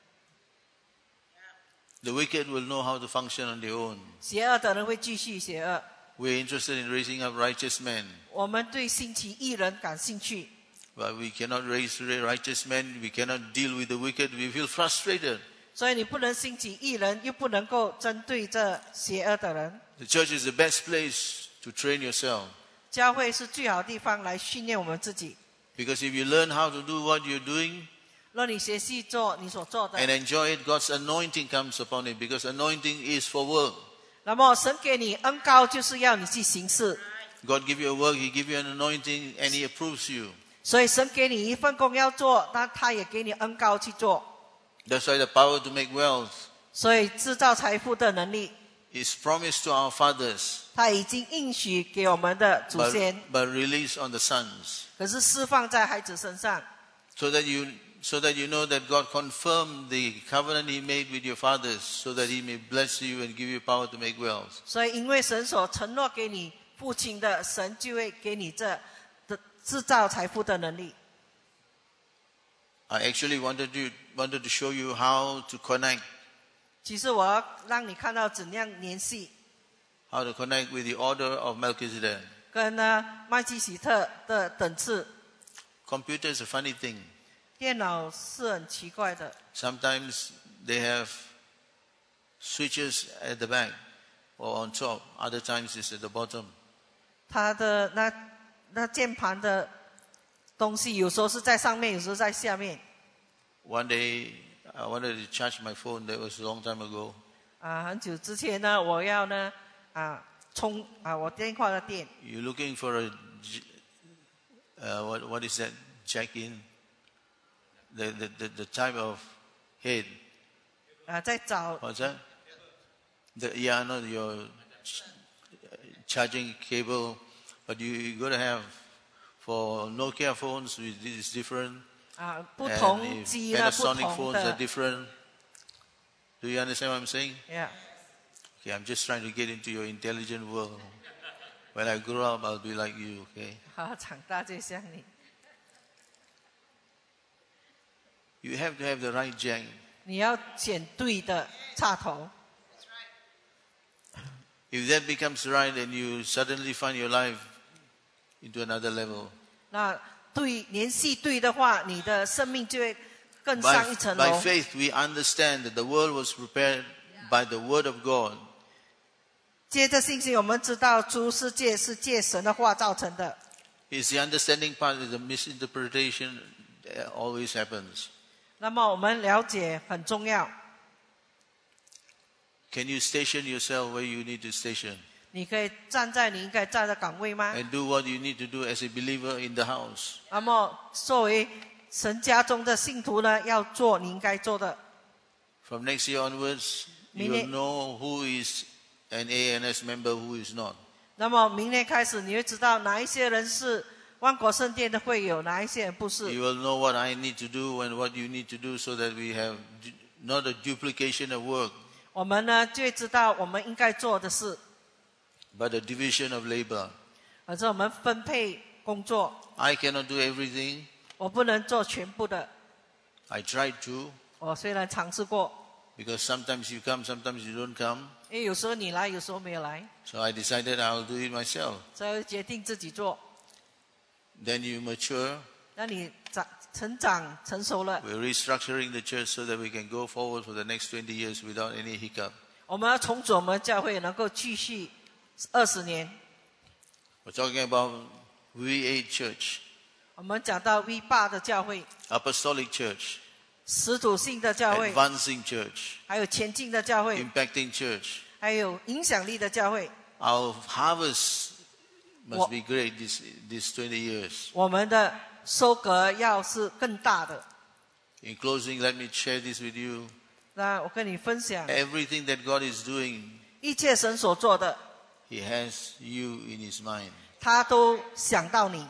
The wicked will know how to function on their own. 邪恶的人会继续邪恶。 We're interested in raising up righteous men. 我们对兴起义人感兴趣， But we cannot raise righteous men. We cannot deal with the wicked. We feel frustrated. 所以你不能兴起义人，又不能够针对这邪恶的人。 The church is the best place to train yourself. 教会是最好的地方来训练我们自己。 Because if you learn how to do what you're doing 若你学习做你所做的， and enjoy it, God's anointing comes upon it. Because anointing is for work. 那么神给你恩膏，就是要你去行事。 God give you a work, He give you an anointing, and He approves you. 所以神给你一份工要做，那他也给你恩膏去做。 That's why the power to make wealth 所以制造财富的能力， is promised to our fathers, 他已经应许给我们的祖先， but released on the sons. 可是释放在孩子身上， So that you know that God confirmed the covenant He made with your fathers, so that He may bless you and give you power to make wealth. 所以因为神所承诺给你父亲的，神就会给你这的制造财富的能力。 I actually wanted to show you how to connect 其实我要让你看到怎样联系 with the order of Melchizedek. 跟呢麦基洗特的等次。 Computer is a funny thing. 电脑是很奇怪的， Sometimes they have switches at the back or on top. Other times it's at the bottom. 它的那键盘的东西有时候是在上面，有时候在下面。 One day I wanted to charge my phone. That was a long time ago. 很久之前呢，我要呢充我电话的电。 You're looking for what is that? Jack in the type of head. 在找 What's that? Your charging cable, but you got to have For Nokia phones, it's different. 不 And 同 if 机呢，不 Panasonic 同 phones are 的 different. Do you understand what I'm saying? ，Yeah， Okay, I'm just trying to get into your intelligent world. When I grow up, I'll be like you, okay? 好，长大就像你。 You have to have the right jack. 你要选对的插头。 If that becomes right, then you suddenly find your life into another level. 那对联系对的话，你的生命就会更 By, 上一层 by 楼。 faith, we understand that the world was prepared by the Word of God. 接着信息，我们知道诸世界是借神的话造成的。 It's the understanding part, the misinterpretation always happens. 那么我们了解很重要。 Can you station yourself where you need to station? 你可以站在你应该站的岗位吗？ And do what you need to do as a believer in the house. 那么作为神家中的信徒呢，要做你应该做的。 From next year onwards, you will know who is an ANS member, who is not. 那么明年开始，你会知道哪一些人是万国圣殿的会友，哪一些人不是。 You will know what I need to do and what you need to do so that we have not a duplication of work, 我们呢就会知道我们应该做的事， but a division of labor. 而是我们分配工作。 I cannot do everything. 我不能做全部的， I tried to, 我虽然尝试过， because sometimes you come, sometimes you don't come. 因为有时候你来，有时候没有来， So I decided I'll do it myself. 所以决定自己做。 Then you mature. 那你成长成熟了， We're restructuring the church so that we can go forward for the next 20 years without any hiccup. 我们要重组我们教会，能够继续20年。 We're talking about V8 Church, 我们讲到 V8的教会、 Apostolic Church, 使徒性的教会， Advancing Church, 还有前进的教会， Impacting Church. 还有影响力的教会。 Our harvest must be great these 20 years. 我们的收割要是更大的。 In closing, let me share this with you. 那我跟你分享， Everything that God is doing, 一切神所做的， He has you in His mind. 他都想到你，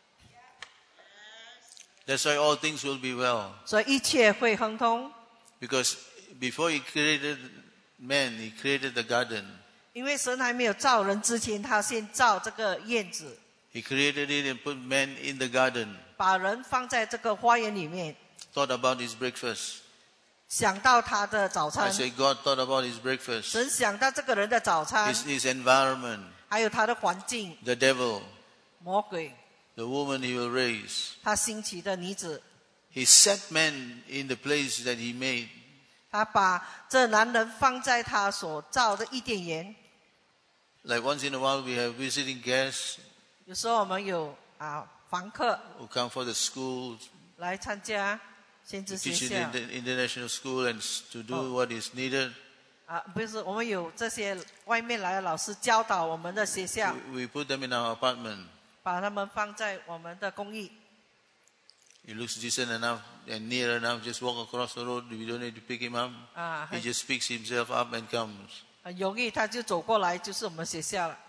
That's why all things will be well. 所以一切会亨通。 Because before He created man, He created the garden. 因为神还没有造人之前，他先造这个院子， He created it and put man in the garden. 把人放在这个花园里面， Thought about his breakfast. 想到他的早 I 餐。 say God thought about his breakfast. 神想到这个人的早餐， His environment, 还有他的环境， the devil, 魔鬼， the woman he will raise. 他兴起的女子， He set man in the place that he made. 他把这男人放在他所造的伊甸园。 Like once in a while we have visiting guests 有时候我们有房客 who come for the school, 来参加先知学 teach 校 in the international school and to do what is needed. 不是，我们有这些外面来的老师教导我们的学校， We put them in our apartment. 把他们放在我们的公寓。 He looks decent enough and near enough. Just walk across the road. We don't need to pick him up. He just picks himself up and comes. 很容易，他就走过来，就是我们学校了。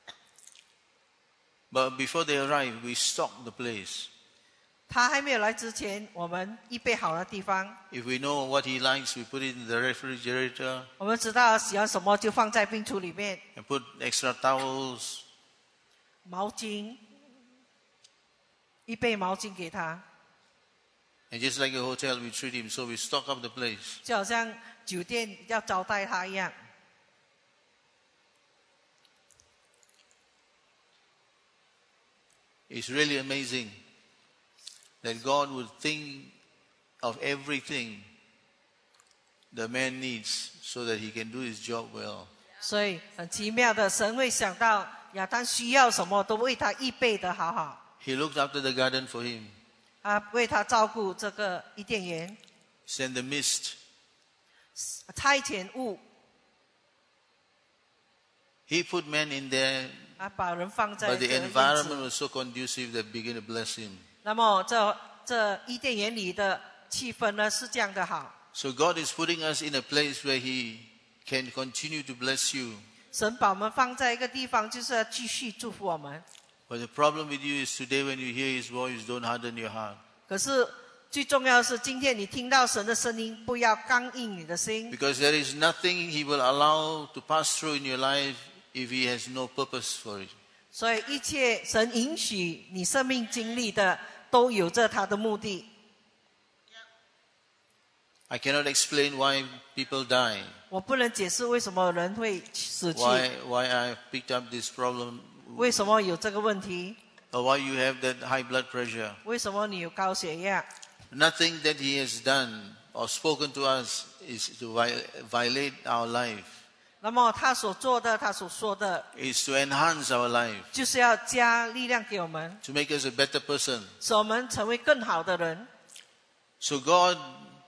But before they arrive, we stock the place. 他还没有来之前，我们预备好的地方， If we know what he likes, we put it in the refrigerator 我们知道喜欢什么就放在冰橱里面， and put extra towels. 毛巾，预备毛巾给他， And just like a hotel, we treat him. So we stock up the place. 就好像酒店要招待他一样。 It's really amazing that God would think of everything the man needs so that he can do his job well. 所以很奇妙的，神会想到亚当需要什么，都为他预备的好好。 He looked after the garden for him, 为他照顾这个伊甸园， sent the mist. 差遣物， He put man in there, 把人放在 but 这 the 个院 environment 子。 was so conducive that began to bless him. 那么这伊甸园里的气氛呢是这样的好。 So God is putting us in a place where he can continue to bless you. 神把我们放在一个地方，就是要继续祝福我们。 But the problem with you is today when you hear His voice, don't harden your heart. 可是最重要的是，今天你听到神的声音，不要刚硬你的心， Because there is nothing He will allow to pass through in your life if He has no purpose for it. 所以一切神允许你生命经历的，都有着他的目的。 I cannot explain why people die, 我不能解释为什么人会死去， why I picked up this problem, 为什么有这个问题， or why you have that high blood pressure. 为什么你有高血压。 Nothing that He has done or spoken to us is to violate our life. 那么他所做的，他所说的， It's to enhance our life, 就是要加力量给我们， to make us a better person. 使我们成为更好的人。 So God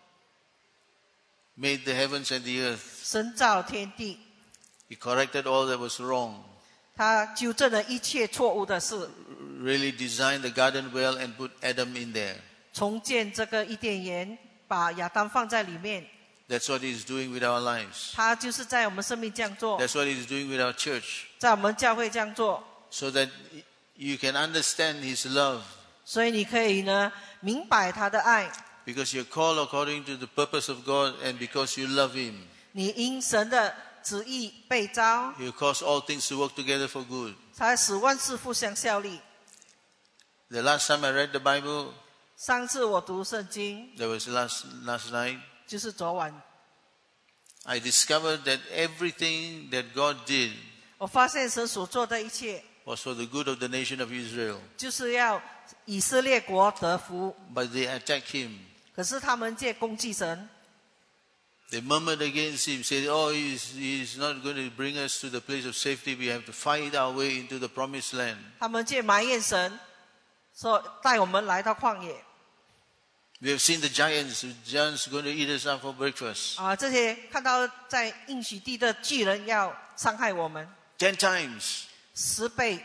made the heavens and the earth. 神造天地， He corrected all that was wrong, 他纠正了一切错误的事， really designed the garden well and put Adam in there. 重建这个伊甸园，把亚当放在里面。 That's what He's doing with our lives. 他就是在我们生命这样做， That's what He's doing with our church. 在我们教会这样做， So that you can understand His love. 所以你可以呢明白他的爱。 Because you're called according to the purpose of God and because you love Him. 你因神的旨意被召， He cause all things to work together for good. 才使万事互相效力。 The last time I read the Bible, 上次我读圣经， that was last night, 就是昨晚， I discovered that everything that God did 我发现神所做的一切， was for the good of the nation of Israel. 就是要以色列国得福。 But they attacked Him. 可是他们借攻击神， They murmured against Him, said, "Oh, he's not going to bring us to the place of safety. We have to fight our way into the promised land." 他们借埋怨神，说带我们来到旷野。 We have seen the giants going to eat us up for breakfast. 这些看到在应许地的巨人要伤害我们 10 times. 10倍。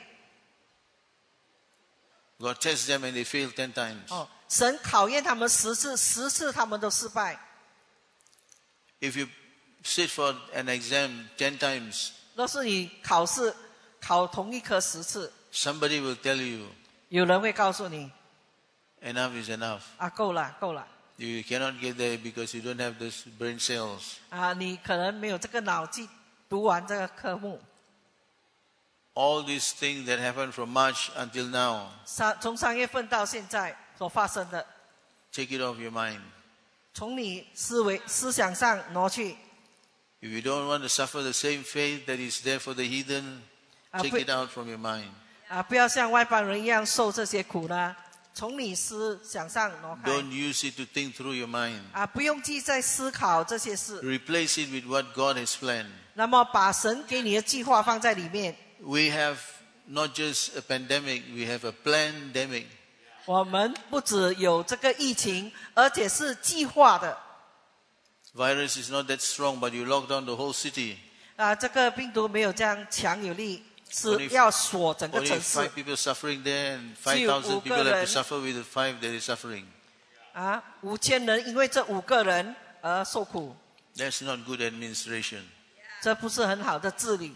God tests them and they fail 10 times. 神考验他们10次，10次他们都失败。 If you sit for an exam 10 times, 若是你考试考同一科10次， somebody will tell you, 有人会告诉你 enough is enough. 够了够了 You cannot get there because you don't have those brain cells. 你可能没有这个脑筋读完这个科目。 All these things that happened from March until now, 从3月份到现在所发生的， take it off your mind. 从你思想上挪去。 If you don't want to suffer the same fate that is there for the heathen, take it out from your mind. 不要像外邦人一样受这些苦呢，从你思想上挪开。 Don't use it to think through your mind. 不用记在思考这些事， Replace it with what God has planned. 那么把神给你的计划放在里面。 We have not just a pandemic, we have a plandemic. 我们不只有这个疫情，而且是计划的。 Virus is not that strong, but you lock down the whole city. 这个病毒没有这样强有力，是要锁整个 Only 城市。 5 people suffering there, and 只有 5,000 5 people have 个人。 to suffer with the 5 that is suffering. 5000人因为这5个人而受苦， That's not good administration. 这不是很好的治理。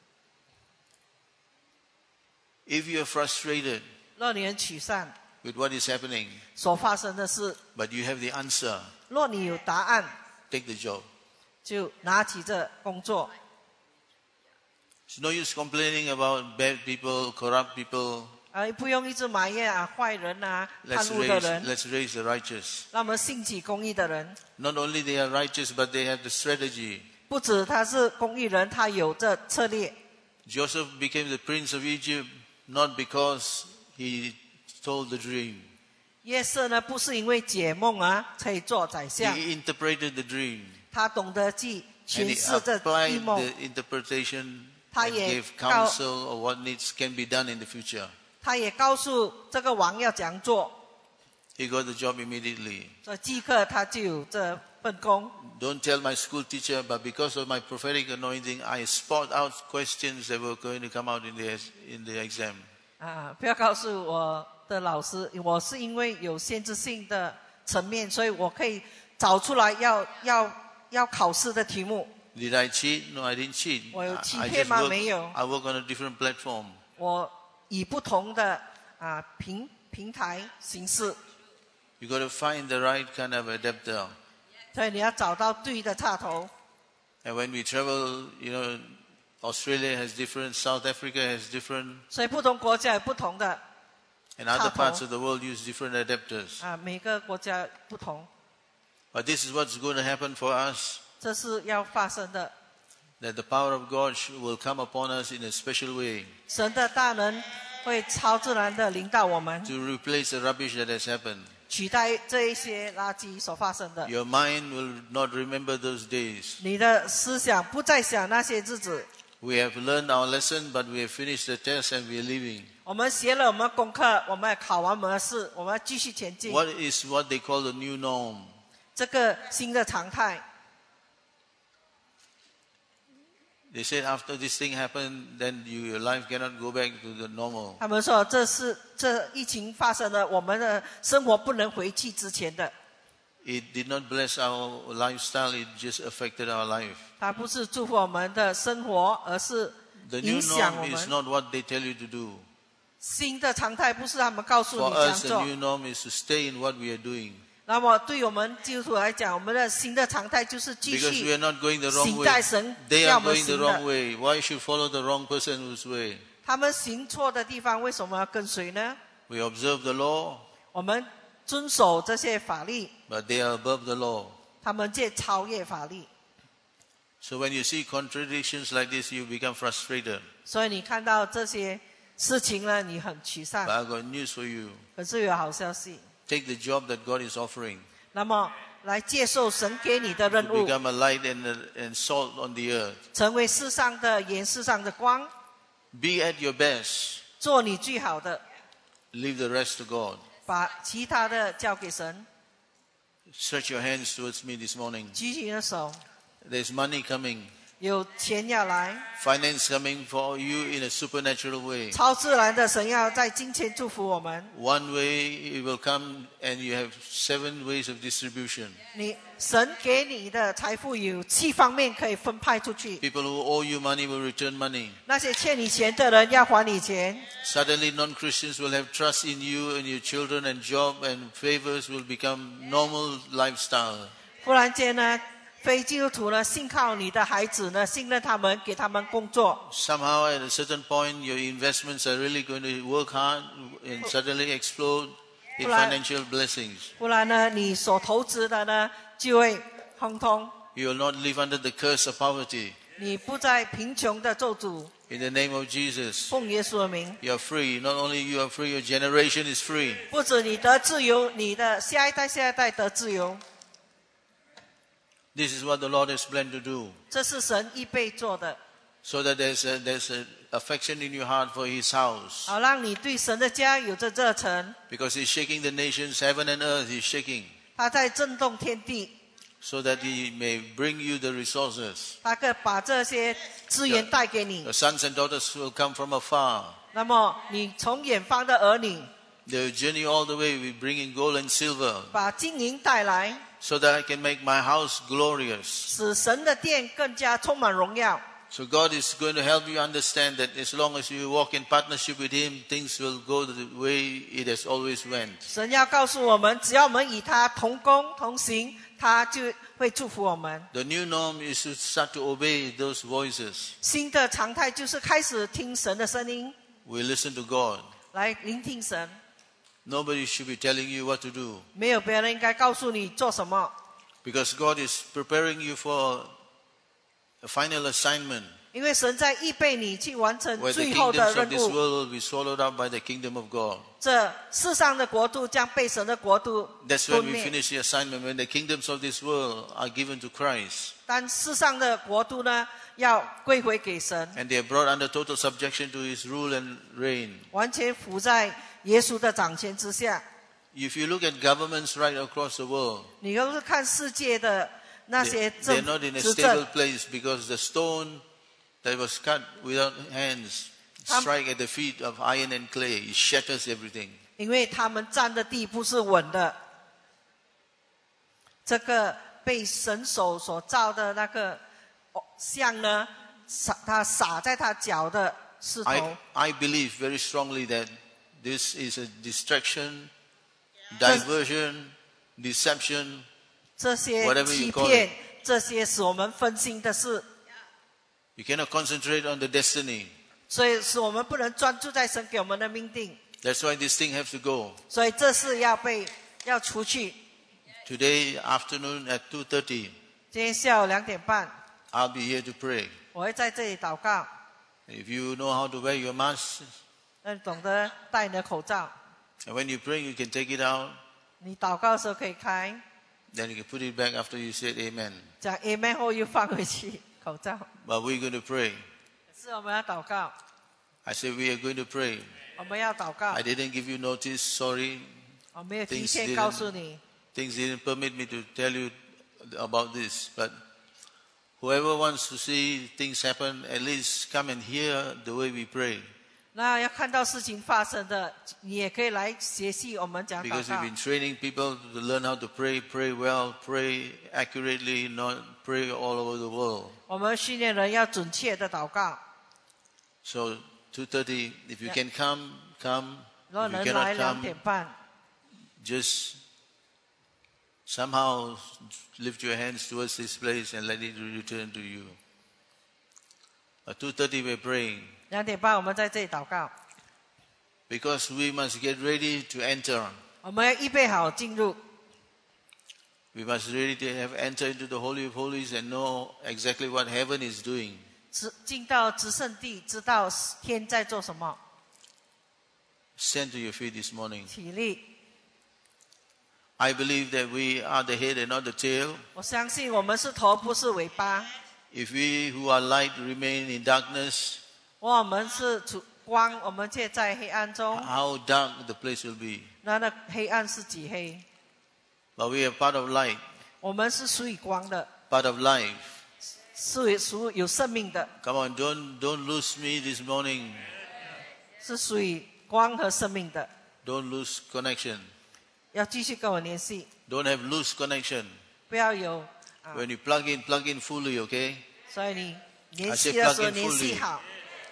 If you are frustrated 若你很沮丧， with what is happening, 所发生的事， but you have the answer, 若你有答案， take the job. 就拿起这工作。 It's no use complaining about bad people, corrupt people. 不用一直埋怨坏人贪 Let's 污的人， raise the righteous. 让我们兴起公义的人。 Not only they are righteous, but they have the strategy. 不止他是公义人，他有这策略。 Joseph became the prince of Egypt not because he told the dream. 约瑟呢，不是因为解梦可以做宰相， He interpreted the dream. 他懂得去 And 诠 he 释这异 applied 梦， the interpretation 他 and 也 gave counsel of what needs can be done in the future. 他也告诉这个王要怎样做， He got the job immediately. 所以即刻他就有这份工。 Don't tell my school teacher, but because of my prophetic anointing, I spot out questions that were going to come out in the exam. 不要告诉我的老师，我是因为有先知性的层面，所以我可以找出来要考试的题目。 Did I cheat? No, I didn't cheat. 我有欺 I 骗 just 吗？ work, 没有， I work on a different platform. 我以不同的平台形式。 You got to find the right kind of adapter. 所以你要找到对的插头。 And when we travel, Australia has different, South Africa has different. 所以不同国家有不同的 And other parts of the world use different adapters. 每个国家不同。 But this is what's going to happen for us. 这是要发生的。 That the power of God will come upon us in a special way. 神的大能会超自然的临到我们。 To replace the rubbish that has happened. 取代这一些垃圾所发生的。 Your mind will not remember those days. 你的思想不再想那些日子。 We have learned our lesson, but we have finished the test and we are leaving. 我们学了我们功课，我们考完我们的试，我们要继续前进。 What is what they call the new norm? 这个新的常态。 They said after this thing happened, then your life cannot go back to the normal. 他们说这疫情发生了，我们的生活不能回去之前的。 It did not bless our lifestyle, it just affected our life. 它不是祝福我们的生活，而是 The 影 new 响我 norm is 们。 not what they tell you to do. 新的常态不是他们告诉 For 你这样 us, the 做。 new norm is to stay in what we are doing. 那么对我们基督徒来讲，我们的新的常态就是继 Because we 续 are not going the wrong 行 way. 在神 They 要 are 我们 going the 行 wrong 的。 way. Why should follow the wrong person whose way? 他们行错的地方，为什么要跟随呢？ We observe the law, 我们遵守这些法律， but they are above the law. 他们却超越法律。 So when you see contradictions like this, you become frustrated. 所以你看到这些事情呢，你很沮 But 丧。 I've got news for you. 可是有好消息， Take the job that God is offering. 那么来接受神给你的任 To 务， become a light and salt on the earth. 成为世上的盐，世上的光， Be at your best. 做你最好的， Leave the rest to God. 把其他的交给神。 Stretch your hands towards me this morning. 举起你的手， There's money coming. 有钱要来， Finance coming for you in a supernatural way. 超自然的神要在金钱祝福我们。 One way it will come and you have 7 ways of distribution. 神给你的财富有7方面可以分派出去。 People who owe you money will return money. 那些欠你钱的人要还你钱。 Suddenly non-Christians will have trust in you and your children and job and favors will become normal lifestyle. 忽然间呢，非基督徒呢信靠你的孩子呢，信任他们，给他们工作。 Somehow at a certain point your investments are really going to work hard and suddenly explode in financial blessings. 不然呢，你所投资的呢就会亨通， You will not live under the curse of poverty. 你不再贫穷的咒诅。 In the name of Jesus, 奉耶稣的名， you are free. Not only you are free, your generation is free. 不止你得自由，你的下一代得自由。 This is what the Lord has planned to do. 这是神预备做的， So that there's a affection in your heart for His house. 好让你对神的家有着热忱。 Because He's shaking the nations, heaven and earth, He's shaking. 他在震动天地， So that He may bring you the resources. 他可以把这些资源带给你 The。sons and daughters will come from afar. 那么你从远方的儿女， They will journey all the way. We bring in gold and silver. 把金银带来， So that I can make my house glorious. 使神的殿更加充满荣耀。 So God is going to help you understand that as long as you walk in partnership with Him, things will go the way it has always went. 神要告诉我们，只要我们与他同工同行，他就会祝福我们。 The new norm is to start to obey those voices. 新的常态就是开始听神的声音， We listen to God. 来聆听神。 Nobody should be telling you what to do. 没有别人应该告诉你做什么， Because God is preparing you for a final assignment 因为神在预备你去完成 where the 最后的 kingdoms of 任 this 务。 world will be swallowed up by the kingdom of God. 这世上的国度将被神的国度 That's 吞 when we 灭。 finish the assignment, when the kingdoms of this world are given to Christ. 但世上的国度呢，要归回给神， And they are brought under total subjection to His rule and reign. 完全服在耶稣的掌权之下。 If you look at governments right across the world, 你要是看世界的那些 they're not in a 执 stable 政， place because the stone that was cut without hands strike at the feet of iron and clay. It shatters everything. 因为他们站的地不是稳的。这个被神手所造的那个像呢，它撒在他脚的势头。 I believe very strongly that this is a distraction, diversion, deception, 这些 whatever you 欺 call 骗 it.， 这些使我们分心的事， You cannot concentrate on the destiny. 所以使我们不能专注在神给我们的命定。 That's why this thing has to go. 所以这事要除去。 Today afternoon at 2:30, 今天下午2:30， I'll be here to pray. 我会在这里祷告。 If you know how to wear your mask, 那你懂得戴你的口罩， and when you pray, you can take it out. 你祷告的时候可以开， Then you can put it back after you said amen. 讲 Amen 后又放回去口罩。 But we're going to pray. 可是我们要祷告， I said we are going to pray. 我们要祷告 I。didn't give you notice. Sorry. 我没有提 Things 前 didn't- 告诉你， Things didn't permit me to tell you about this. But whoever wants to see things happen, at least come and hear the way we pray. 那要看到事情发生的，你也可以来学习我们讲祷 Because we've 告。 been training people to learn how to pray, pray well, pray accurately, not pray all over the world. 我们训练人要准确的祷告。 So 2:30, if you can come, come. 如果 If you 能来 cannot come, 2:30， just somehow lift your hands towards this place and let it return to you. At 2:30 we're praying 2:30我们在这里祷告。 because we must get ready to enter. 我们要预备好进入， We must ready to have entered into the Holy of Holies and know exactly what heaven is doing. 进到至圣地，知道天在做什么。 Stand to your feet this morning. 起立， I believe that we are the head and not the tail. 我相信我们是头，不是尾巴。 If we who are light remain in darkness, 我们是光，我们却在黑暗中。 how dark the place will be. 那黑暗是几黑？ But we are part of light, 我们是属于光的， part of life. 是属有生命的， Come on, don't lose me this morning. 是属于光和生命的。 Don't lose connection. 要继续跟我联系， Don't have loose connection. 不要有啊。 When you plug in fully, okay? 所以你联 I 系 say 的时候 plug in 联系 fully. 好。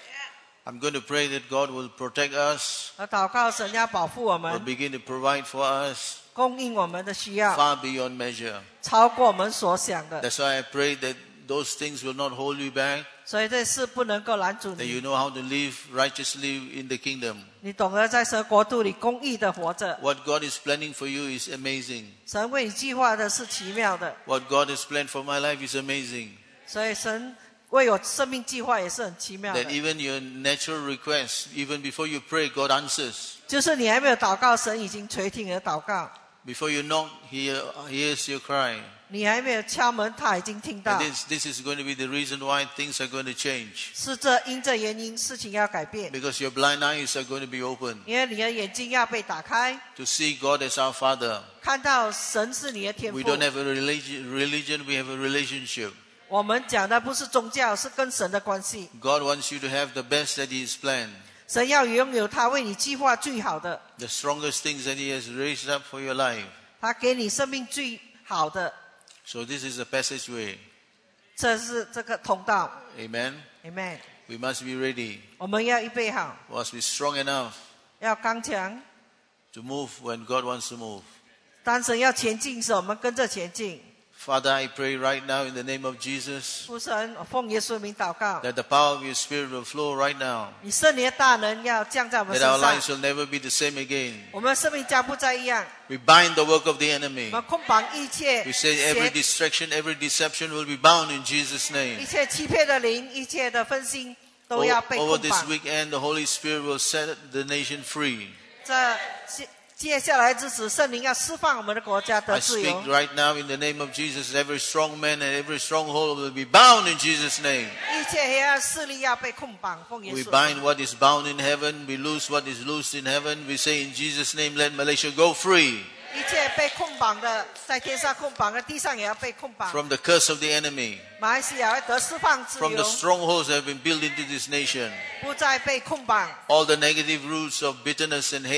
I'm going to pray that God will protect us, 而祷告神要保护我 will 们， begin to provide for us 供应我们的需要， far beyond measure. 超过我们所想的。 That's why I pray that those things will not hold you back, 所以这事不能够拦阻 that 你。 you know how to live righteously in the kingdom. 你懂得在神国度里公义的活着。 What God is planning for you is amazing. 神为你计划的是奇妙的， What God has planned for my life is amazing. 所以神为我生命计划也是很奇妙 That 的。 even your natural requests, even before you pray, God answers. 就是你还没有祷告，神已经垂听你的祷告； Before you knock, He hears your cry. 你还没有敲门，他已经听到 And。this is going to be the reason why things are going to change. 是因这原因，事情要改变， Because your blind eyes are going to be open 因为你的眼睛要被打开， to see God as our Father. 看到神是你的天 We 父。 don't have a religion, we have a relationship. 我们讲的不是宗教，是跟神的关系。 God wants you to have the best that He has planned, 神要拥有他为你计划最好的， the strongest things that He has raised up for your life. 他给你生命最好的， So this is the passageway. 这是这个通道。 Amen. Amen。 We must be ready. 我们要预备好， We must be strong enough 要刚强。 to move when God wants to move. 当神要前进时，我们跟着前进。 Father, I pray right now in the name of Jesus 父神，我奉耶稣名祷告， that the power of your Spirit will flow right now. 你圣灵的大能要降在我们 That 身 our 上 lives，will never be the same again. 我们生命将不再一样。 We bind the work of the enemy. 我们捆绑一切 We say every distraction, every deception will be bound in Jesus' 一 name. 切欺骗的灵，一切的分心都要被 Over 捆 this 绑。 weekend, the Holy Spirit will set the nation free. 这接下来之时，圣灵要释放我们的国家 I 得自由 speak。right now in the name of Jesus. Every strong man and every stronghold will be bound in Jesus' name. 一切黑暗势力要被捆绑，奉耶 We 稣 bind what is bound in heaven. We loose what is loosed in heaven. We say in Jesus' name, let Malaysia go free 一切被捆绑的，在天上捆绑的，地上也要被捆绑。 from the curse of the enemy, 马来西亚要得释放自 from the 由， strongholds that have been built into this nation. 不再被捆绑。 All the negative roots of bitterness and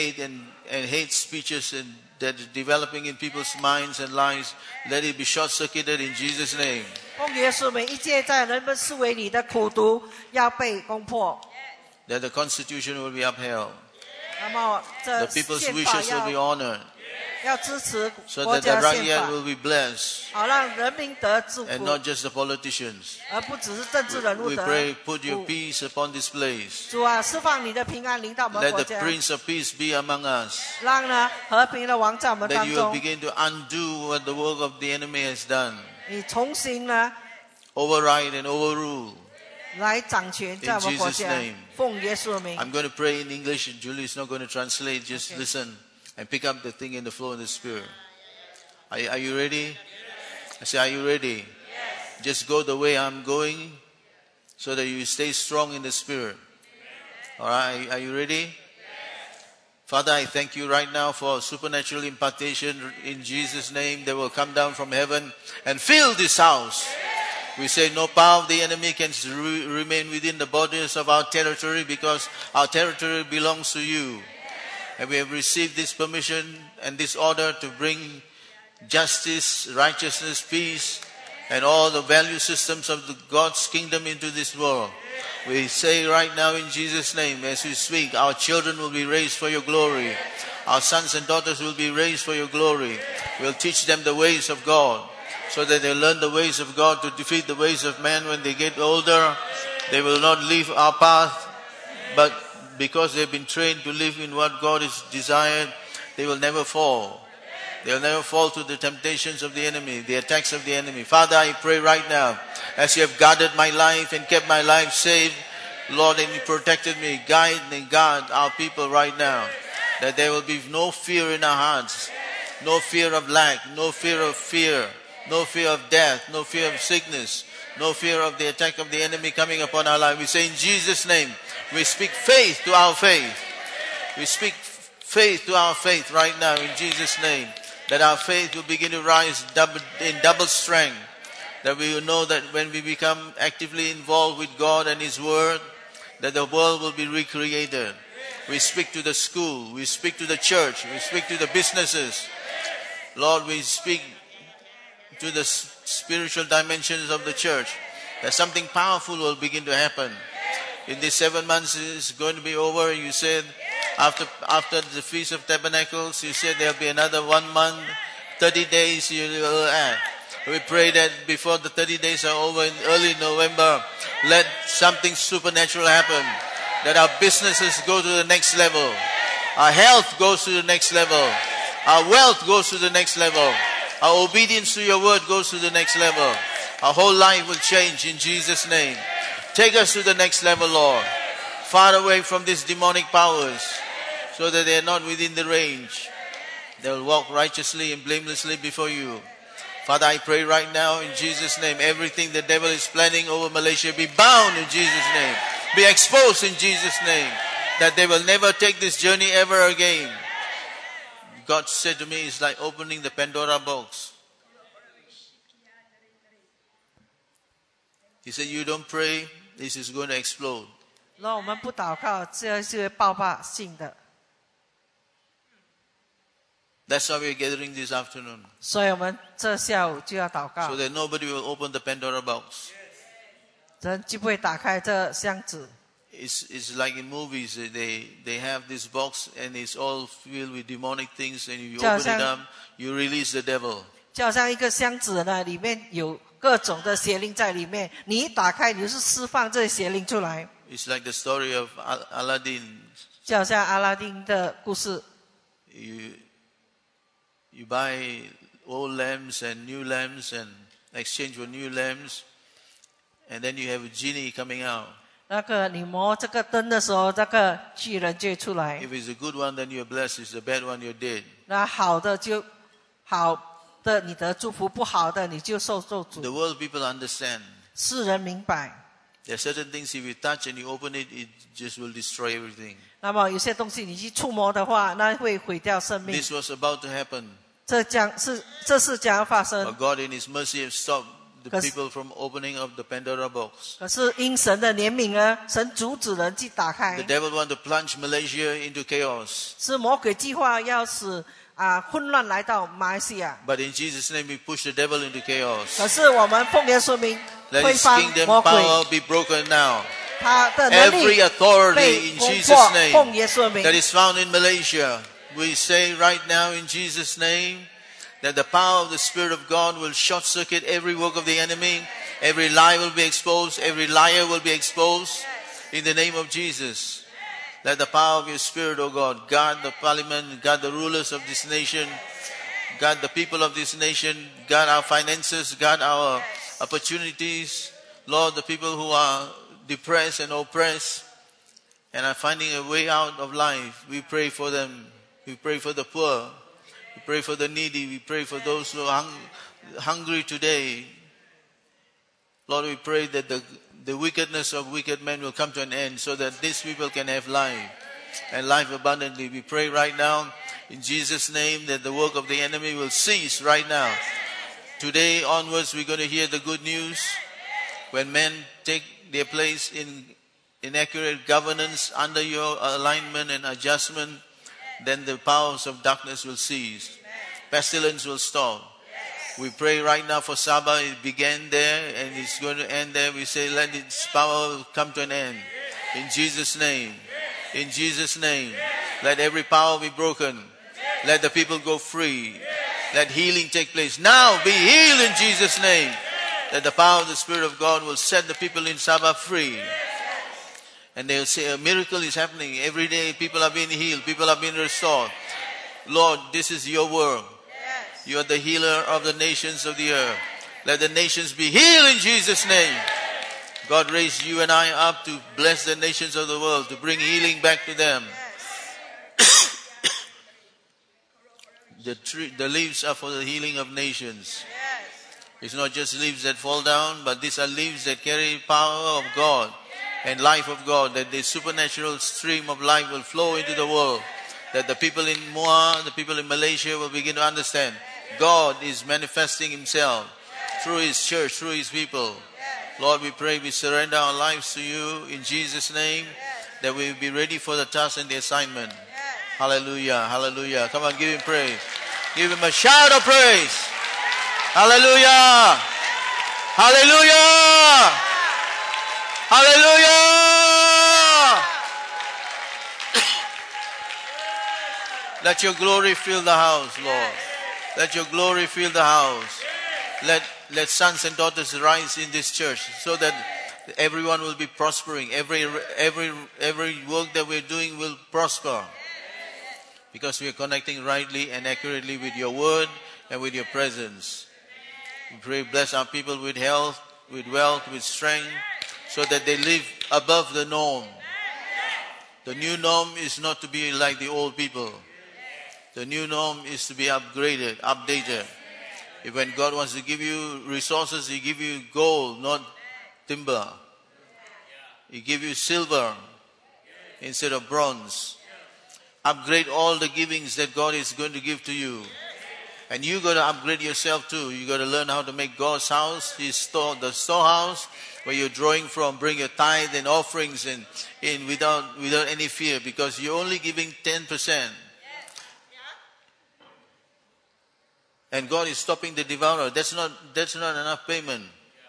hate speeches and that are developing in people's minds and lives, let it be short-circuited in Jesus' name. 奉耶稣名，一切在人们视为你的苦毒要被攻破。 that the Constitution will be upheld, 那么这 the people's 宪法 wishes will be 要 honored, 要支持 so 国 that the 家宪 rakyat 法， will be blessed, 好让人民得祝 and 福， not just the politicians. 而不只是政治人物 We 得 pray, put your 福。 peace upon this place. 主啊，释放你的平安临到我们 Let 国 the 家， Prince of Peace be among us. 让呢和平的王在我们 That 当 you will 中， begin to undo what the work of the enemy has done, 你重新呢 override and overrule. 来掌权在我们国 In 家 Jesus' name.， 奉耶稣的名。 I'm going to pray in English. Julie is not going to translate. Just Okay. listen and pick up the thing in the flow of the Spirit. Are you ready? I say, are you ready? Just go the way I'm going so that you stay strong in the Spirit. All right, are you ready? Father, I thank you right now for supernatural impartation in Jesus' name that will come down from heaven and fill this house. We say no power of the enemy can remain within the borders of our territory because our territory belongs to you. And we have received this permission and this order to bring justice, righteousness, peace, and all the value systems of the God's kingdom into this world. We say right now in Jesus' name, as we speak, our children will be raised for your glory. Our sons and daughters will be raised for your glory. We'll teach them the ways of God so that they learn the ways of God to defeat the ways of man when they get older. They will not leave our path, but because they've been trained to live in what God has desired, they will never fall. They'll never fall to the temptations of the enemy, the attacks of the enemy. Father, I pray right now, as you have guarded my life and kept my life safe, Lord, and you protected me, guide and guard our people right now, that there will be no fear in our hearts, no fear of lack, no fear of fear, no fear of death, no fear of sickness, no fear of the attack of the enemy coming upon our life. We say in Jesus' name, we speak faith to our faith. We speak faith to our faith right now in Jesus' name. That our faith will begin to rise in double strength. That we will know that when we become actively involved with God and His Word, that the world will be recreated. We speak to the school, we speak to the church, we speak to the businesses. Lord, we speak to the spiritual dimensions of the church. That something powerful will begin to happen. In these 7 months is going to be over, you said, after the Feast of Tabernacles, you said there'll be another 1 month, 30 days you will add. We pray that before the 30 days are over in early November, let something supernatural happen. That our businesses go to the next level. Our health goes to the next level. Our wealth goes to the next level. Our obedience to your word goes to the next level. Our whole life will change in Jesus' name. Take us to the next level, Lord. Far away from these demonic powers, so that they are not within the range. They will walk righteously and blamelessly before you. Father, I pray right now in Jesus' name, everything the devil is planning over Malaysia be bound in Jesus' name. Be exposed in Jesus' name. That they will never take this journey ever again. God said to me, it's like opening the Pandora box. He said, you don't pray, this is going to explode. 若我们不祷告，这是会爆发性的。 That's why we're gathering this afternoon. 所以我们这下午就要祷 So 告， that nobody will open the Pandora box. 人就不会打开这箱子。 It's like in movies, they have this box and it's all filled with demonic things, and you open it up, you release the devil. 就好像一个箱子呢，里面有各种的邪灵在里面，你一打开，你就是释放这些邪灵出来。 It's like the story of Aladdin. 就好像阿拉丁的故事， You buy old lamps and new lamps and exchange for new lamps, and then you have a genie coming out. 那个你磨这个灯的时候，这个巨人就会出来。 If it's a good one, then you're blessed. If it's a bad one, you're dead. 那好的就好的，你得祝福；不好的，你就受咒 The 诅。 world people understand. 世人明白。 There are certain things if you touch and you open it, it just will destroy everything. 那么有些东西你去触摸的话，那会毁掉生命。 This was about to happen. 这是将要发生。 But God in His mercy has stopped the 可是 people from opening up the Pandora box. 可是因神的怜悯呢，神阻止人去打 The 开。 devil wanted to plunge Malaysia into chaos. 是魔鬼计划要使混乱来到马来西亚。 But in Jesus' name, we push the devil into chaos. 可是我们奉耶稣名 Let 推 his 翻 kingdom 魔鬼， power be broken now. 他的能 Every 力 authority 被 in 攻 Jesus' 破， name 奉耶稣的名 that is found in Malaysia, we say right now in Jesus' name that the power of the Spirit of God will short circuit every work of the enemy. Every lie will be exposed. Every liar will be exposed. In the name of Jesus. Let the power of your Spirit, O God, guard the parliament, guard the rulers of this nation, guard the people of this nation, guard our finances, guard our opportunities. Lord, the people who are depressed and oppressed and are finding a way out of life, we pray for them. We pray for the poor. We pray for the needy. We pray for those who are hungry today. Lord, we pray that the wickedness of wicked men will come to an end so that these people can have life and life abundantly. We pray right now in Jesus' name that the work of the enemy will cease right now. Today onwards, we're going to hear the good news. When men take their place in accurate governance under your alignment and adjustment, then the powers of darkness will cease. Pestilence will stop. We pray right now for Sabah. It began there and it's going to end there. We say let its power come to an end. In Jesus' name. In Jesus' name. Let every power be broken. Let the people go free. Let healing take place. Now be healed in Jesus' name. That the power of the Spirit of God will set the people in Sabah free. And they'll say a miracle is happening. Every day people are being healed. People are being restored. Lord, this is your work. You are the healer of the nations of the earth. Let the nations be healed in Jesus' name. God raised you and I up to bless the nations of the world, to bring healing back to them. The leaves are for the healing of nations. It's not just leaves that fall down, but these are leaves that carry power of God and life of God, that the supernatural stream of life will flow into the world, that the people in Muar, the people in Malaysia will begin to understand God is manifesting Himself through His church, through His people. Lord, we pray, we surrender our lives to you in Jesus' name, that we will be ready for the task and the assignment. Hallelujah, hallelujah. Come on, give Him praise. Give Him a shout of praise. Hallelujah, hallelujah, hallelujah. Let your glory fill the house, Lord. Let your glory fill the house. Let sons and daughters rise in this church so that everyone will be prospering. Every work that we're doing will prosper. Because we are connecting rightly and accurately with your word and with your presence. We pray, bless our people with health, with wealth, with strength, so that they live above the norm. The new norm is not to be like the old people. The new norm is to be upgraded, updated. If when God wants to give you resources, He give you gold, not timber. He give you silver instead of bronze. Upgrade all the givings that God is going to give to you. And you got to upgrade yourself too. You got to learn how to make God's house, His store, the storehouse, where you're drawing from. Bring your tithe and offerings in without any fear, because you're only giving 10%. And God is stopping the devourer. That's not enough payment.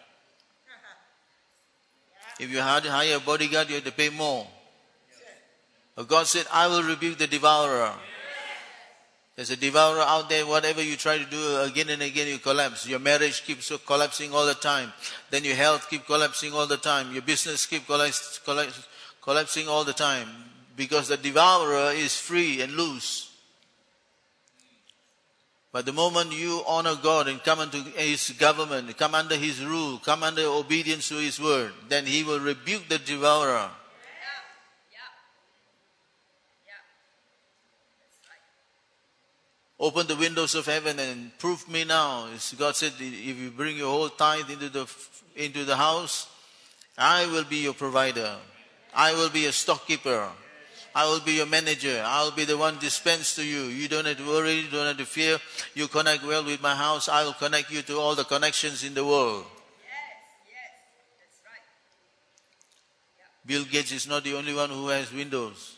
If you had to hire a bodyguard, you have to pay more. But God said, I will rebuke the devourer. There's a devourer out there. Whatever you try to do again and again, you collapse. Your marriage keeps collapsing all the time. Then your health keeps collapsing all the time. Your business keeps collapsing all the time. Because the devourer is free and loose. But the moment you honor God and come into His government, come under His rule, come under obedience to His word, then He will rebuke the devourer. Open the windows of heaven and prove me now. As God said, if you bring your whole tithe into the house, I will be your provider. I will be a storekeeper. I will be your manager. I will be the one dispensed to you. You don't have to worry. You don't have to fear. You connect well with my house. I will connect you to all the connections in the world. Yes, that's right. Bill Gates is not the only one who has windows.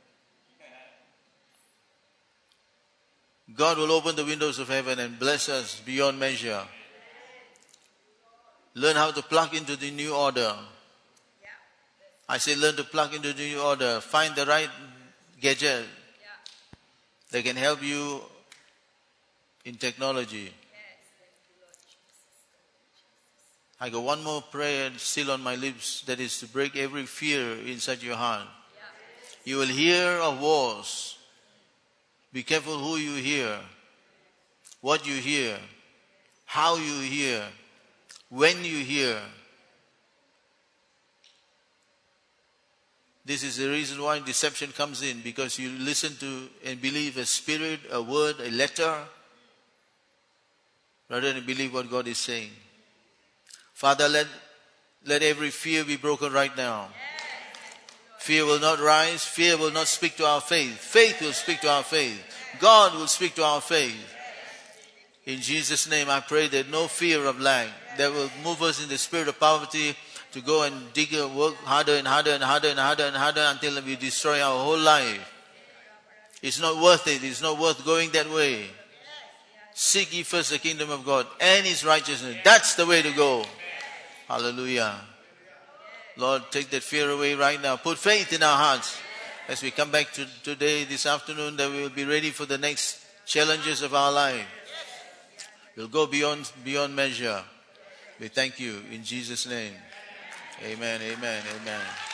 God will open the windows of heaven and bless us beyond measure. Learn how to plug into the new order. I say learn to plug into the new order. Find the right gadget that can help you in technology. I got one more prayer still on my lips, that is to break every fear inside your heart. You will hear of wars. Be careful who you hear, what you hear, how you hear, when you hear. This is the reason why deception comes in, because you listen to and believe a spirit, a word, a letter, rather than believe what God is saying. Father, let every fear be broken right now. Fear will not rise. Fear will not speak to our faith. Faith will speak to our faith. God will speak to our faith. In Jesus' name, I pray that no fear of lack that will move us in the spirit of poverty to go and dig and work harder and harder and harder and harder and harder until we destroy our whole life. It's not worth it. It's not worth going that way. Seek ye first the kingdom of God and His righteousness. That's the way to go. Hallelujah. Lord, take that fear away right now. Put faith in our hearts as we come back to today, this afternoon, that we will be ready for the next challenges of our life. We'll go beyond measure. We thank you in Jesus' name. Amen, amen, amen.